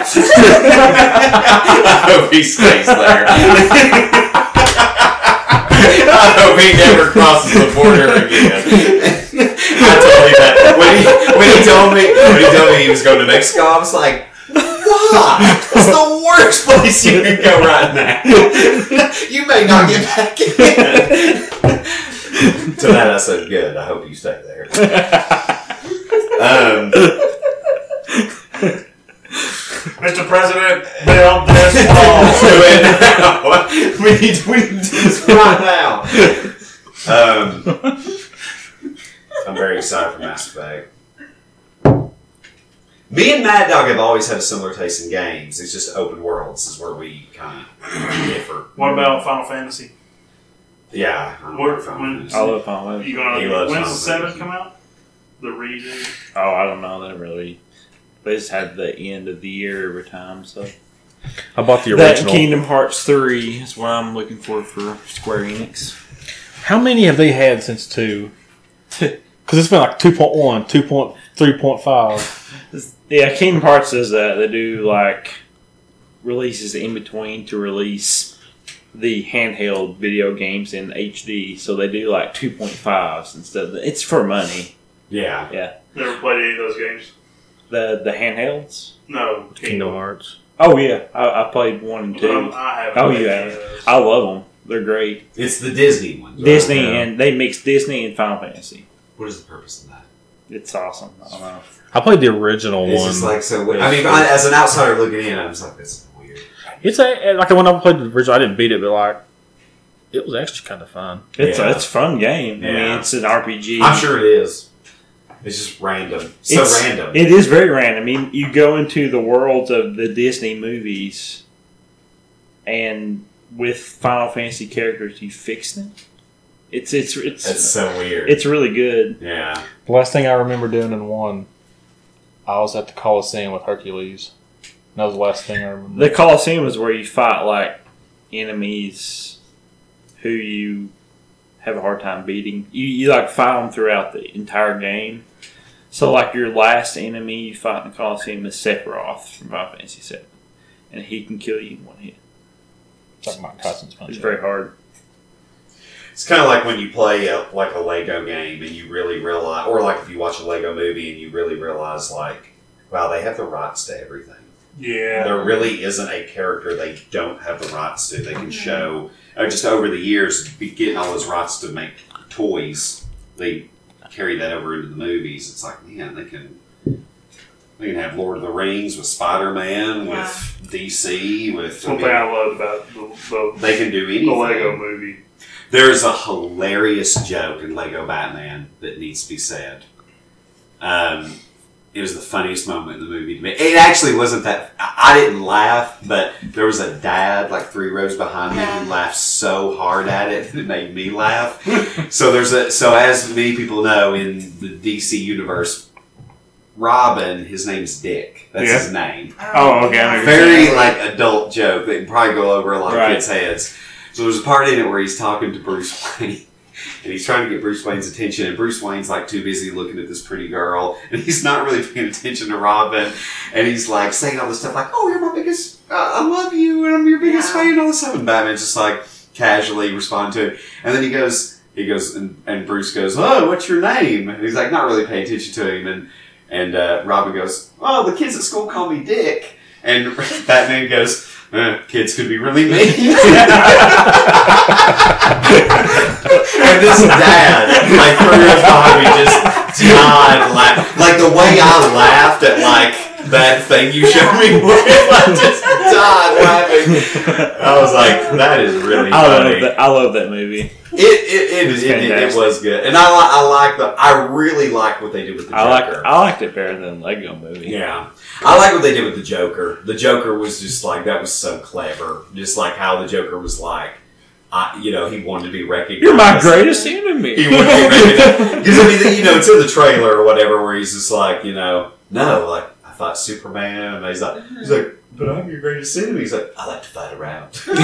I hope he stays there. I hope he never crosses the border again. I told you that when he told me he was going to Mexico. I was like, why? It's the worst place you can go right now. You may not get back in. To that I said, good. I hope you stay there. Mr. President, build this wall. we need to do this right now. I'm very excited for Mass Effect. Me and Mad Dog have always had a similar taste in games. It's just open worlds is where we kind of differ. What about Final Fantasy? Yeah, I don't Where- know Final when- Fantasy. I love Final Fantasy. You gonna? He loves When's Final the 7 Fantasy. come out? The redo. Oh, I don't know. They really. They just have the end of the year every time. So I bought the that original. Kingdom Hearts 3 is what I'm looking for Square Enix. How many have they had since 2? Because it's been like 2.1, 2.3.5. Yeah, Kingdom Hearts does that. They do like releases in between to release the handheld video games in HD. So they do like 2.5s instead of it's for money. Yeah. Never played any of those games. The handhelds. No. Kingdom Hearts. Oh yeah, I played 1 and 2. I haven't. Oh played yeah, any of those. I love them. They're great. It's the Disney ones. right? Disney Yeah. and they mix Disney and Final Fantasy. What is the purpose of that? It's awesome. I don't know. I played the original It's one. just like so. I mean, as an outsider looking in, I was like, "This is weird." It's like when I played the original, I didn't beat it, but like it was actually kind of fun. It's Yeah. a fun game. I Yeah. mean, it's an RPG. I'm sure it is. It's just random. So random. It is very random. I mean, you go into the world of the Disney movies, and with Final Fantasy characters, you fix them. It's That's so weird. It's really good. Yeah. The last thing I remember doing in one, I was at the Coliseum with Hercules. That was the last thing I remember. The Coliseum is where you fight like enemies who you have a hard time beating. You like fight them throughout the entire game. So like your last enemy you fight in the Coliseum is Sephiroth from Final Fantasy VII, and he can kill you in one hit. It's like Mike Tyson's punch. It's very hard. It's kind of like when you play a Lego game and you really realize, or like if you watch a Lego movie and you really realize, like, wow, they have the rights to everything. Yeah. There really isn't a character they don't have the rights to. They can show, just over the years, getting all those rights to make toys, they carry that over into the movies. It's like, man, they can have Lord of the Rings with Spider-Man, with DC, with... That's one thing I loved about they can do anything. the Lego movie. There's a hilarious joke in Lego Batman that needs to be said. It was the funniest moment in the movie to me. It actually wasn't that... I didn't laugh, but there was a dad like 3 rows behind me who laughed so hard at it that it made me laugh. So as many people know, in the DC universe, Robin, his name's Dick. That's his name. Oh, okay. Very like adult joke that can probably go over a lot of kids' heads. So there's a part in it where he's talking to Bruce Wayne. And he's trying to get Bruce Wayne's attention, and Bruce Wayne's like too busy looking at this pretty girl, and he's not really paying attention to Robin. And he's like saying all this stuff like, "Oh, you're my biggest, I love you, and I'm your biggest fan," and all this stuff. And Batman's just like casually responding to it, and then he goes, and Bruce goes, "Oh, what's your name?" And he's like not really paying attention to him, and Robin goes, "Oh, the kids at school call me Dick," and Batman goes, "Kids could be really mean." And this dad, like 3 years behind me, just died laughing. Like the way I laughed at like that thing you showed me, I just died laughing. I was like, that is really funny. I love that movie. It was good, and I really like what they did with the Joker. I liked it better than the Lego movie. Yeah, I like what they did with the Joker. The Joker was just like, that was so clever. Just like how the Joker was like, he wanted to be recognized. You're my greatest enemy. He wanted to be recognized. Because it's in the trailer or whatever, where he's just like, no, like I fought Superman, and he's like, but I'm your greatest enemy. He's like, I like to fight around. And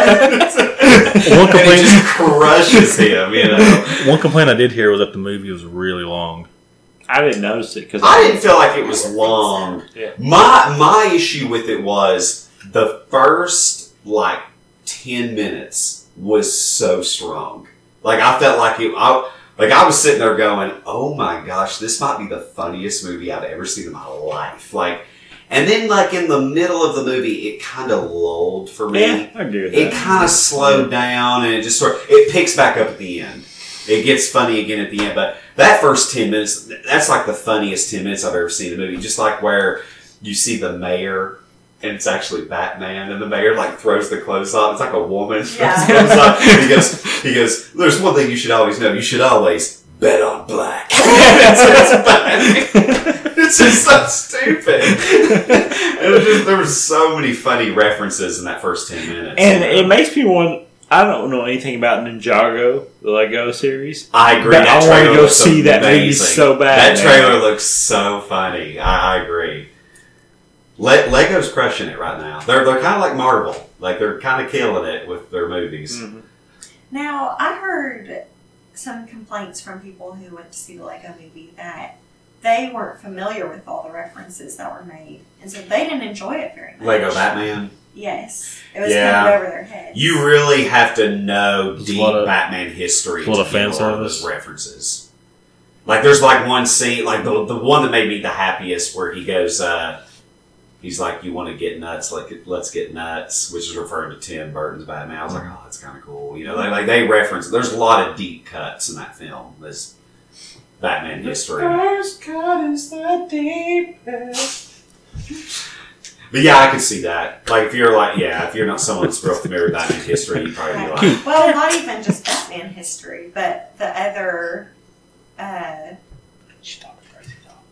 it just crushes him, One complaint I did hear was that the movie was really long. I didn't notice it because I didn't feel like it was long. Yeah. My issue with it was the first 10 minutes was so strong. Like I felt like I was sitting there going, "Oh my gosh, this might be the funniest movie I've ever seen in my life." And then in the middle of the movie, it kind of lulled for me. Yeah, I agree with that. It kind of slowed down, and it just it picks back up at the end. It gets funny again at the end, but that first 10 minutes, that's like the funniest 10 minutes I've ever seen in a movie. Just like where you see the mayor, and it's actually Batman, and the mayor throws the clothes off. It's like a woman throws the clothes off. And he goes, "There's one thing you should always know. You should always bet on black." It's just so stupid. There were so many funny references in that first 10 minutes. And it makes me want. I don't know anything about Ninjago, the Lego series. I agree. But I want to go see that movie so bad. That trailer looks so funny. I agree. Lego's crushing it right now. They're kind of like Marvel. They're kind of killing it with their movies. Mm-hmm. Now, I heard some complaints from people who went to see the Lego movie that they weren't familiar with all the references that were made, and so they didn't enjoy it very much. Lego Batman? Yes. It was kind of over their heads. You really have to know deep Batman history to get fan service. Those references. There's one scene, the one that made me the happiest, where he goes, he's like, "You want to get nuts? Let's get nuts," which is referring to Tim Burton's Batman. I was like, "Oh, that's kind of cool." They reference. There's a lot of deep cuts in that film. This Batman history. The first cut is the deepest. But yeah, I could see that. If you're not someone that's real familiar with Batman history, you'd probably be like, well, not even just Batman history, but the other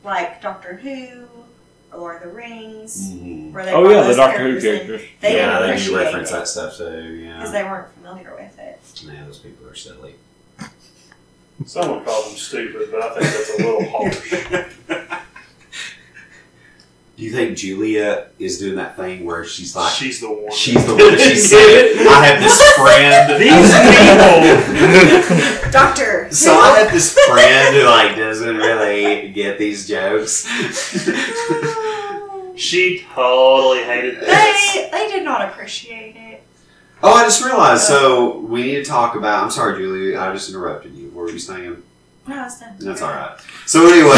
like Doctor Who, or Lord of the Rings, Mhm. where they Oh brought yeah, the those Doctor Who characters in, characters. They Yeah, didn't they do appreciate reference it that stuff too. because Yeah. they weren't familiar with it. Yeah, those people are silly. Someone called them stupid, but I think that's a little harsh. Do you think Julia is doing that thing where she's like, She's the one. she's the one that she's saying, I have this friend. These people. Doctor. So I have this friend who like doesn't really get these jokes. She totally hated this. They did not appreciate it. Oh, I just realized. So we need to talk about. I'm sorry, Julia. I just interrupted you. What were you saying? No, it's done. That's all right. So anyway,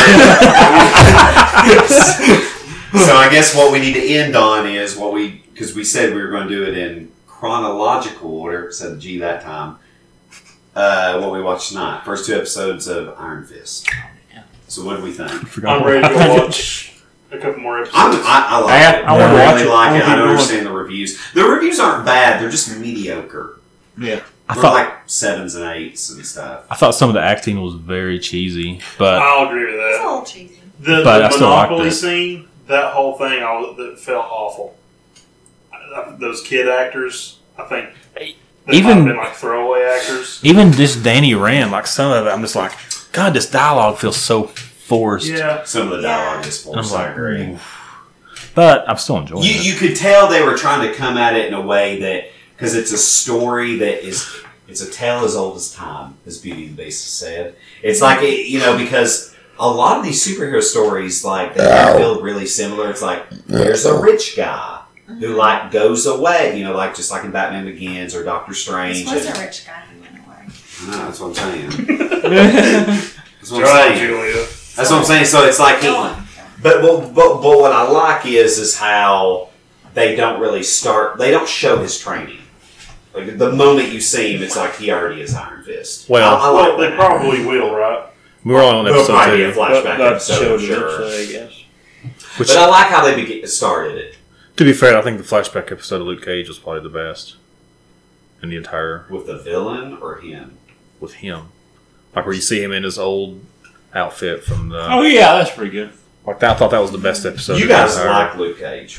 so I guess what we need to end on is because we said we were going to do it in chronological order. Said G that time. What we watched tonight. First 2 episodes of Iron Fist. So what do we think? I'm ready to go watch a couple more episodes. I like it. I wanna watch really it. like I it. wanna I don't keep understand the reviews. The reviews aren't bad. They're just mediocre. Yeah. I They're thought like 7s and 8s and stuff. I thought some of the acting was very cheesy, but I'll agree with It's a that. little cheesy. But I The still liked Monopoly it. scene, that whole thing, that felt awful. Those kid actors, I think, they Even- might have been like throwaway actors. even this Danny Rand, like some of it, I'm just like, God, this dialogue feels so forced. Yeah, Some of the dialogue is And I'm forced. I like, agree. oof. But I'm still enjoying it. You could tell they were trying to come at it in a way that, because it's a story that it's a tale as old as time, as Beauty and the Beast has said. It's like, because a lot of these superhero stories, like, they feel really similar. It's like, there's a rich guy who, like, goes away, like, just like in Batman Begins or Doctor Strange. This was a rich guy who went away. No, that's what I'm saying. That's what I'm Try, saying. Julia. That's what I'm saying. So it's like, Go on. but what I like is how they don't really start. They don't show his training. Like the moment you see him, it's like he already is Iron Fist. Well- I Well, like they that. probably will, right? We're only on There'll episode probably be a 2. flashback That's episode, I'm children, sure. I guess. Which, But I like how they started it to be fair, I think the flashback episode of Luke Cage was probably the best in the entire with the villain or him. with him. Like where you see him in his old outfit from the. Oh yeah, that's pretty good. Like I thought that was the best episode. You of the guys entire- like Luke Cage,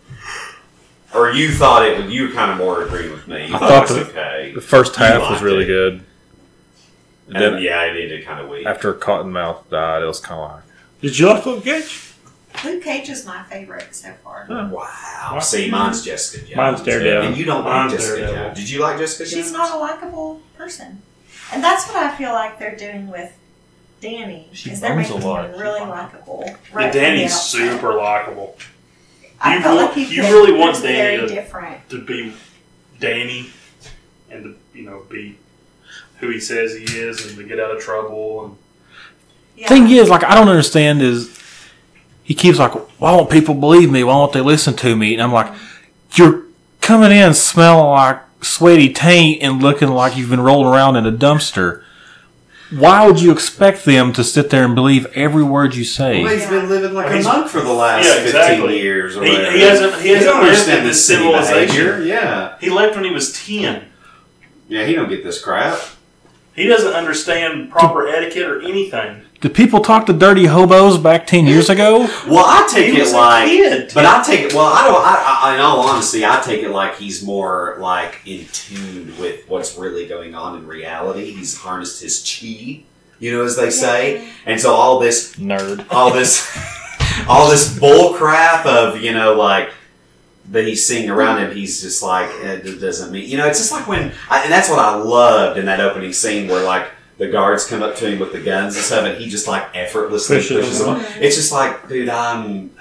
or you thought it? You were kind of more agreeing with me. You I thought thought it was the- okay. The first You half was liked really it. good. And And then yeah, I needed kind of weak. after Cottonmouth died, it was kind of like. Did you like Luke Cage? Luke Cage is my favorite so far. Wow. See, mine's Jessica Jones. Mine's Daredevil. And you don't like Mine's Jessica Daredevil. Jones. Did you like Jessica Jones? She's not a likable person. And that's what I feel like they're doing with Danny. She Is they're moans a making lot. him really likable. Yeah, Right from the Danny's outset. super likable. I You felt want- like he you could really be want very Danny to- different. To be Danny and to, be who he says he is and to get out of trouble. And Yeah. Thing is, like, I don't understand is he keeps like, why won't people believe me? Why won't they listen to me? And I'm like, you're coming in smelling like sweaty taint and looking like you've been rolling around in a dumpster. Why would you expect them to sit there and believe every word you say? Well, he's been living like Well, a he's- monk for the last Yeah, 15 exactly. years or He- whatever. he hasn't- he hasn't don't lived understand in this this city civilization. behavior. Yeah. he left when he was 10. Yeah, he don't get this crap. He doesn't understand proper etiquette or anything. Did people talk to dirty hobos back 10 years ago? Well, I take He it was a like, kid. but I take it. Well, I don't. I in all honesty, I take it like he's more like in tune with what's really going on in reality. He's harnessed his chi, as they say, and so all this Nerd. all this bull crap of like that he's seeing around him, he's just like it doesn't mean it's just like when and that's what I loved in that opening scene where like the guards come up to him with the guns and stuff and he just like effortlessly pushes them. It's just like, dude, I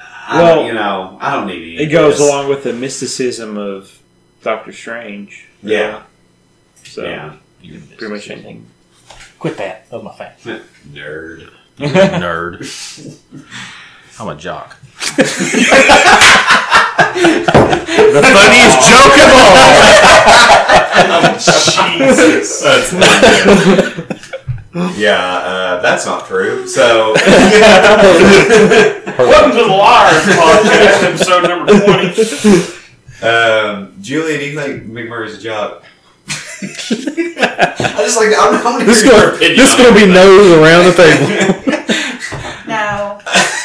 don't need any It of goes this. along with the mysticism of Doctor Strange. Yeah. So Yeah. pretty much anything. Quit that. That was my fact. Nerd. Nerd. I'm a jock. The funniest joke of all. Jesus. That's not good. Yeah, that's not true. So, Welcome to the Liars Podcast, episode number 20. Julia, do you think McMurray's a jock? I just like I'm This is going to be no's around the table. No.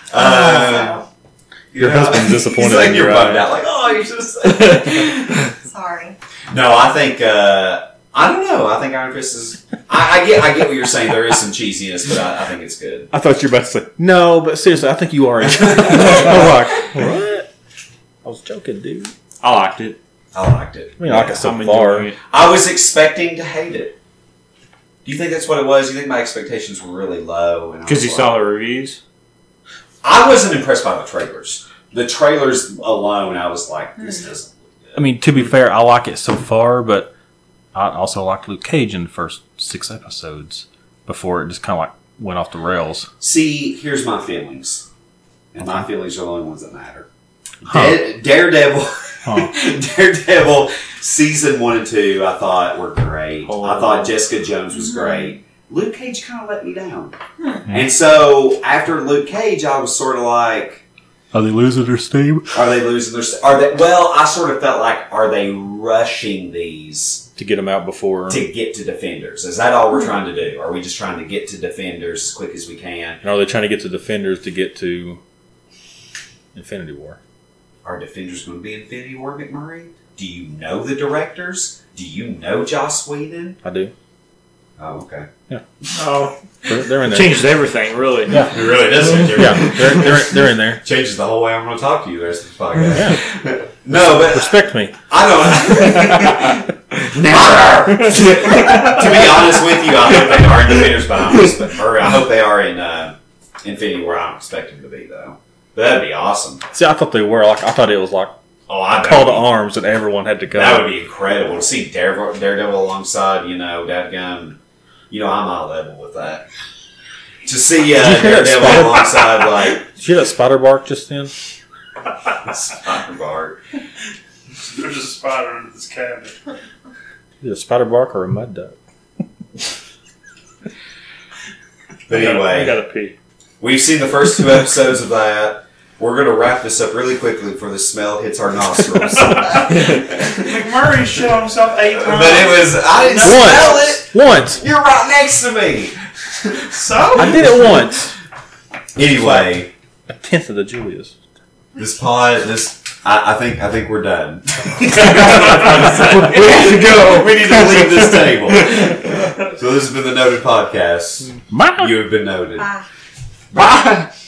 Your husband's disappointed He's like, in you're you, bummed right? out. Like, oh, you should have said. Sorry. No, I think I don't know. I think Iron Fist is. I get what you're saying. There is some cheesiness, but I think it's good. I thought you were about to say, no, but seriously, I think you are. I was like, what? I was joking, dude. I liked it. I liked it. I mean, I like it so I'm far. enjoying it. I was expecting to hate it. Do you think that's what it was? Do you think my expectations were really low? Because you saw the reviews? I wasn't impressed by the trailers. The trailers alone, I was like, this doesn't look good. I mean, to be fair, I like it so far, but I also liked Luke Cage in the first 6 episodes before it just kind of like went off the rails. See, here's my feelings. And my feelings are the only ones that matter. Huh. Daredevil. Huh. Daredevil season 1 and 2, I thought were great. Oh. I thought Jessica Jones was great. Luke Cage kind of let me down. And so after Luke Cage, I was sort of like, Are they losing their steam? are they losing their? Are they? Well, I sort of felt like, are they rushing these To get them out before. to get to Defenders? Is that all we're trying to do? Are we just trying to get to Defenders as quick as we can? And are they trying to get to Defenders to get to Infinity War? Are Defenders going to be Infinity War, McMurray? Do you know the directors? Do you know Joss Whedon? I do. Oh, okay. Oh, They're in there. changed everything, really. Yeah. It really does. Yeah, they're in there. Changes the whole way I'm going to talk to you the rest of the podcast. Yeah. No, but Respect me. I don't. Never. To be honest with you, I hope they are in Defenders, but I hope they are in Infinity War. I don't expect them to be though. But that'd be awesome. See, I thought they were. Like, I thought it was like Oh, I call to arms that everyone had to go. That would be incredible to see Daredevil alongside, Dadgum. I'm eye level with that. To see Did you hear that Daredevil spider- alongside, like, Did you hear that spider bark just then? Spider-Bart. There's a spider under this cabinet. Is it a spider bark or a mud duck? But I anyway, gotta pee. we've seen the first 2 episodes of that. We're going to wrap this up really quickly before the smell hits our nostrils. McMurray shit on himself 8 times. But I didn't smell it. Once. You're right next to me. So? I did it once. Anyway, A tenth of the Julius. I think we're done. We need to go. We need to leave this table. So this has been the Noted Podcast. Bye. You have been noted. Bye. Bye.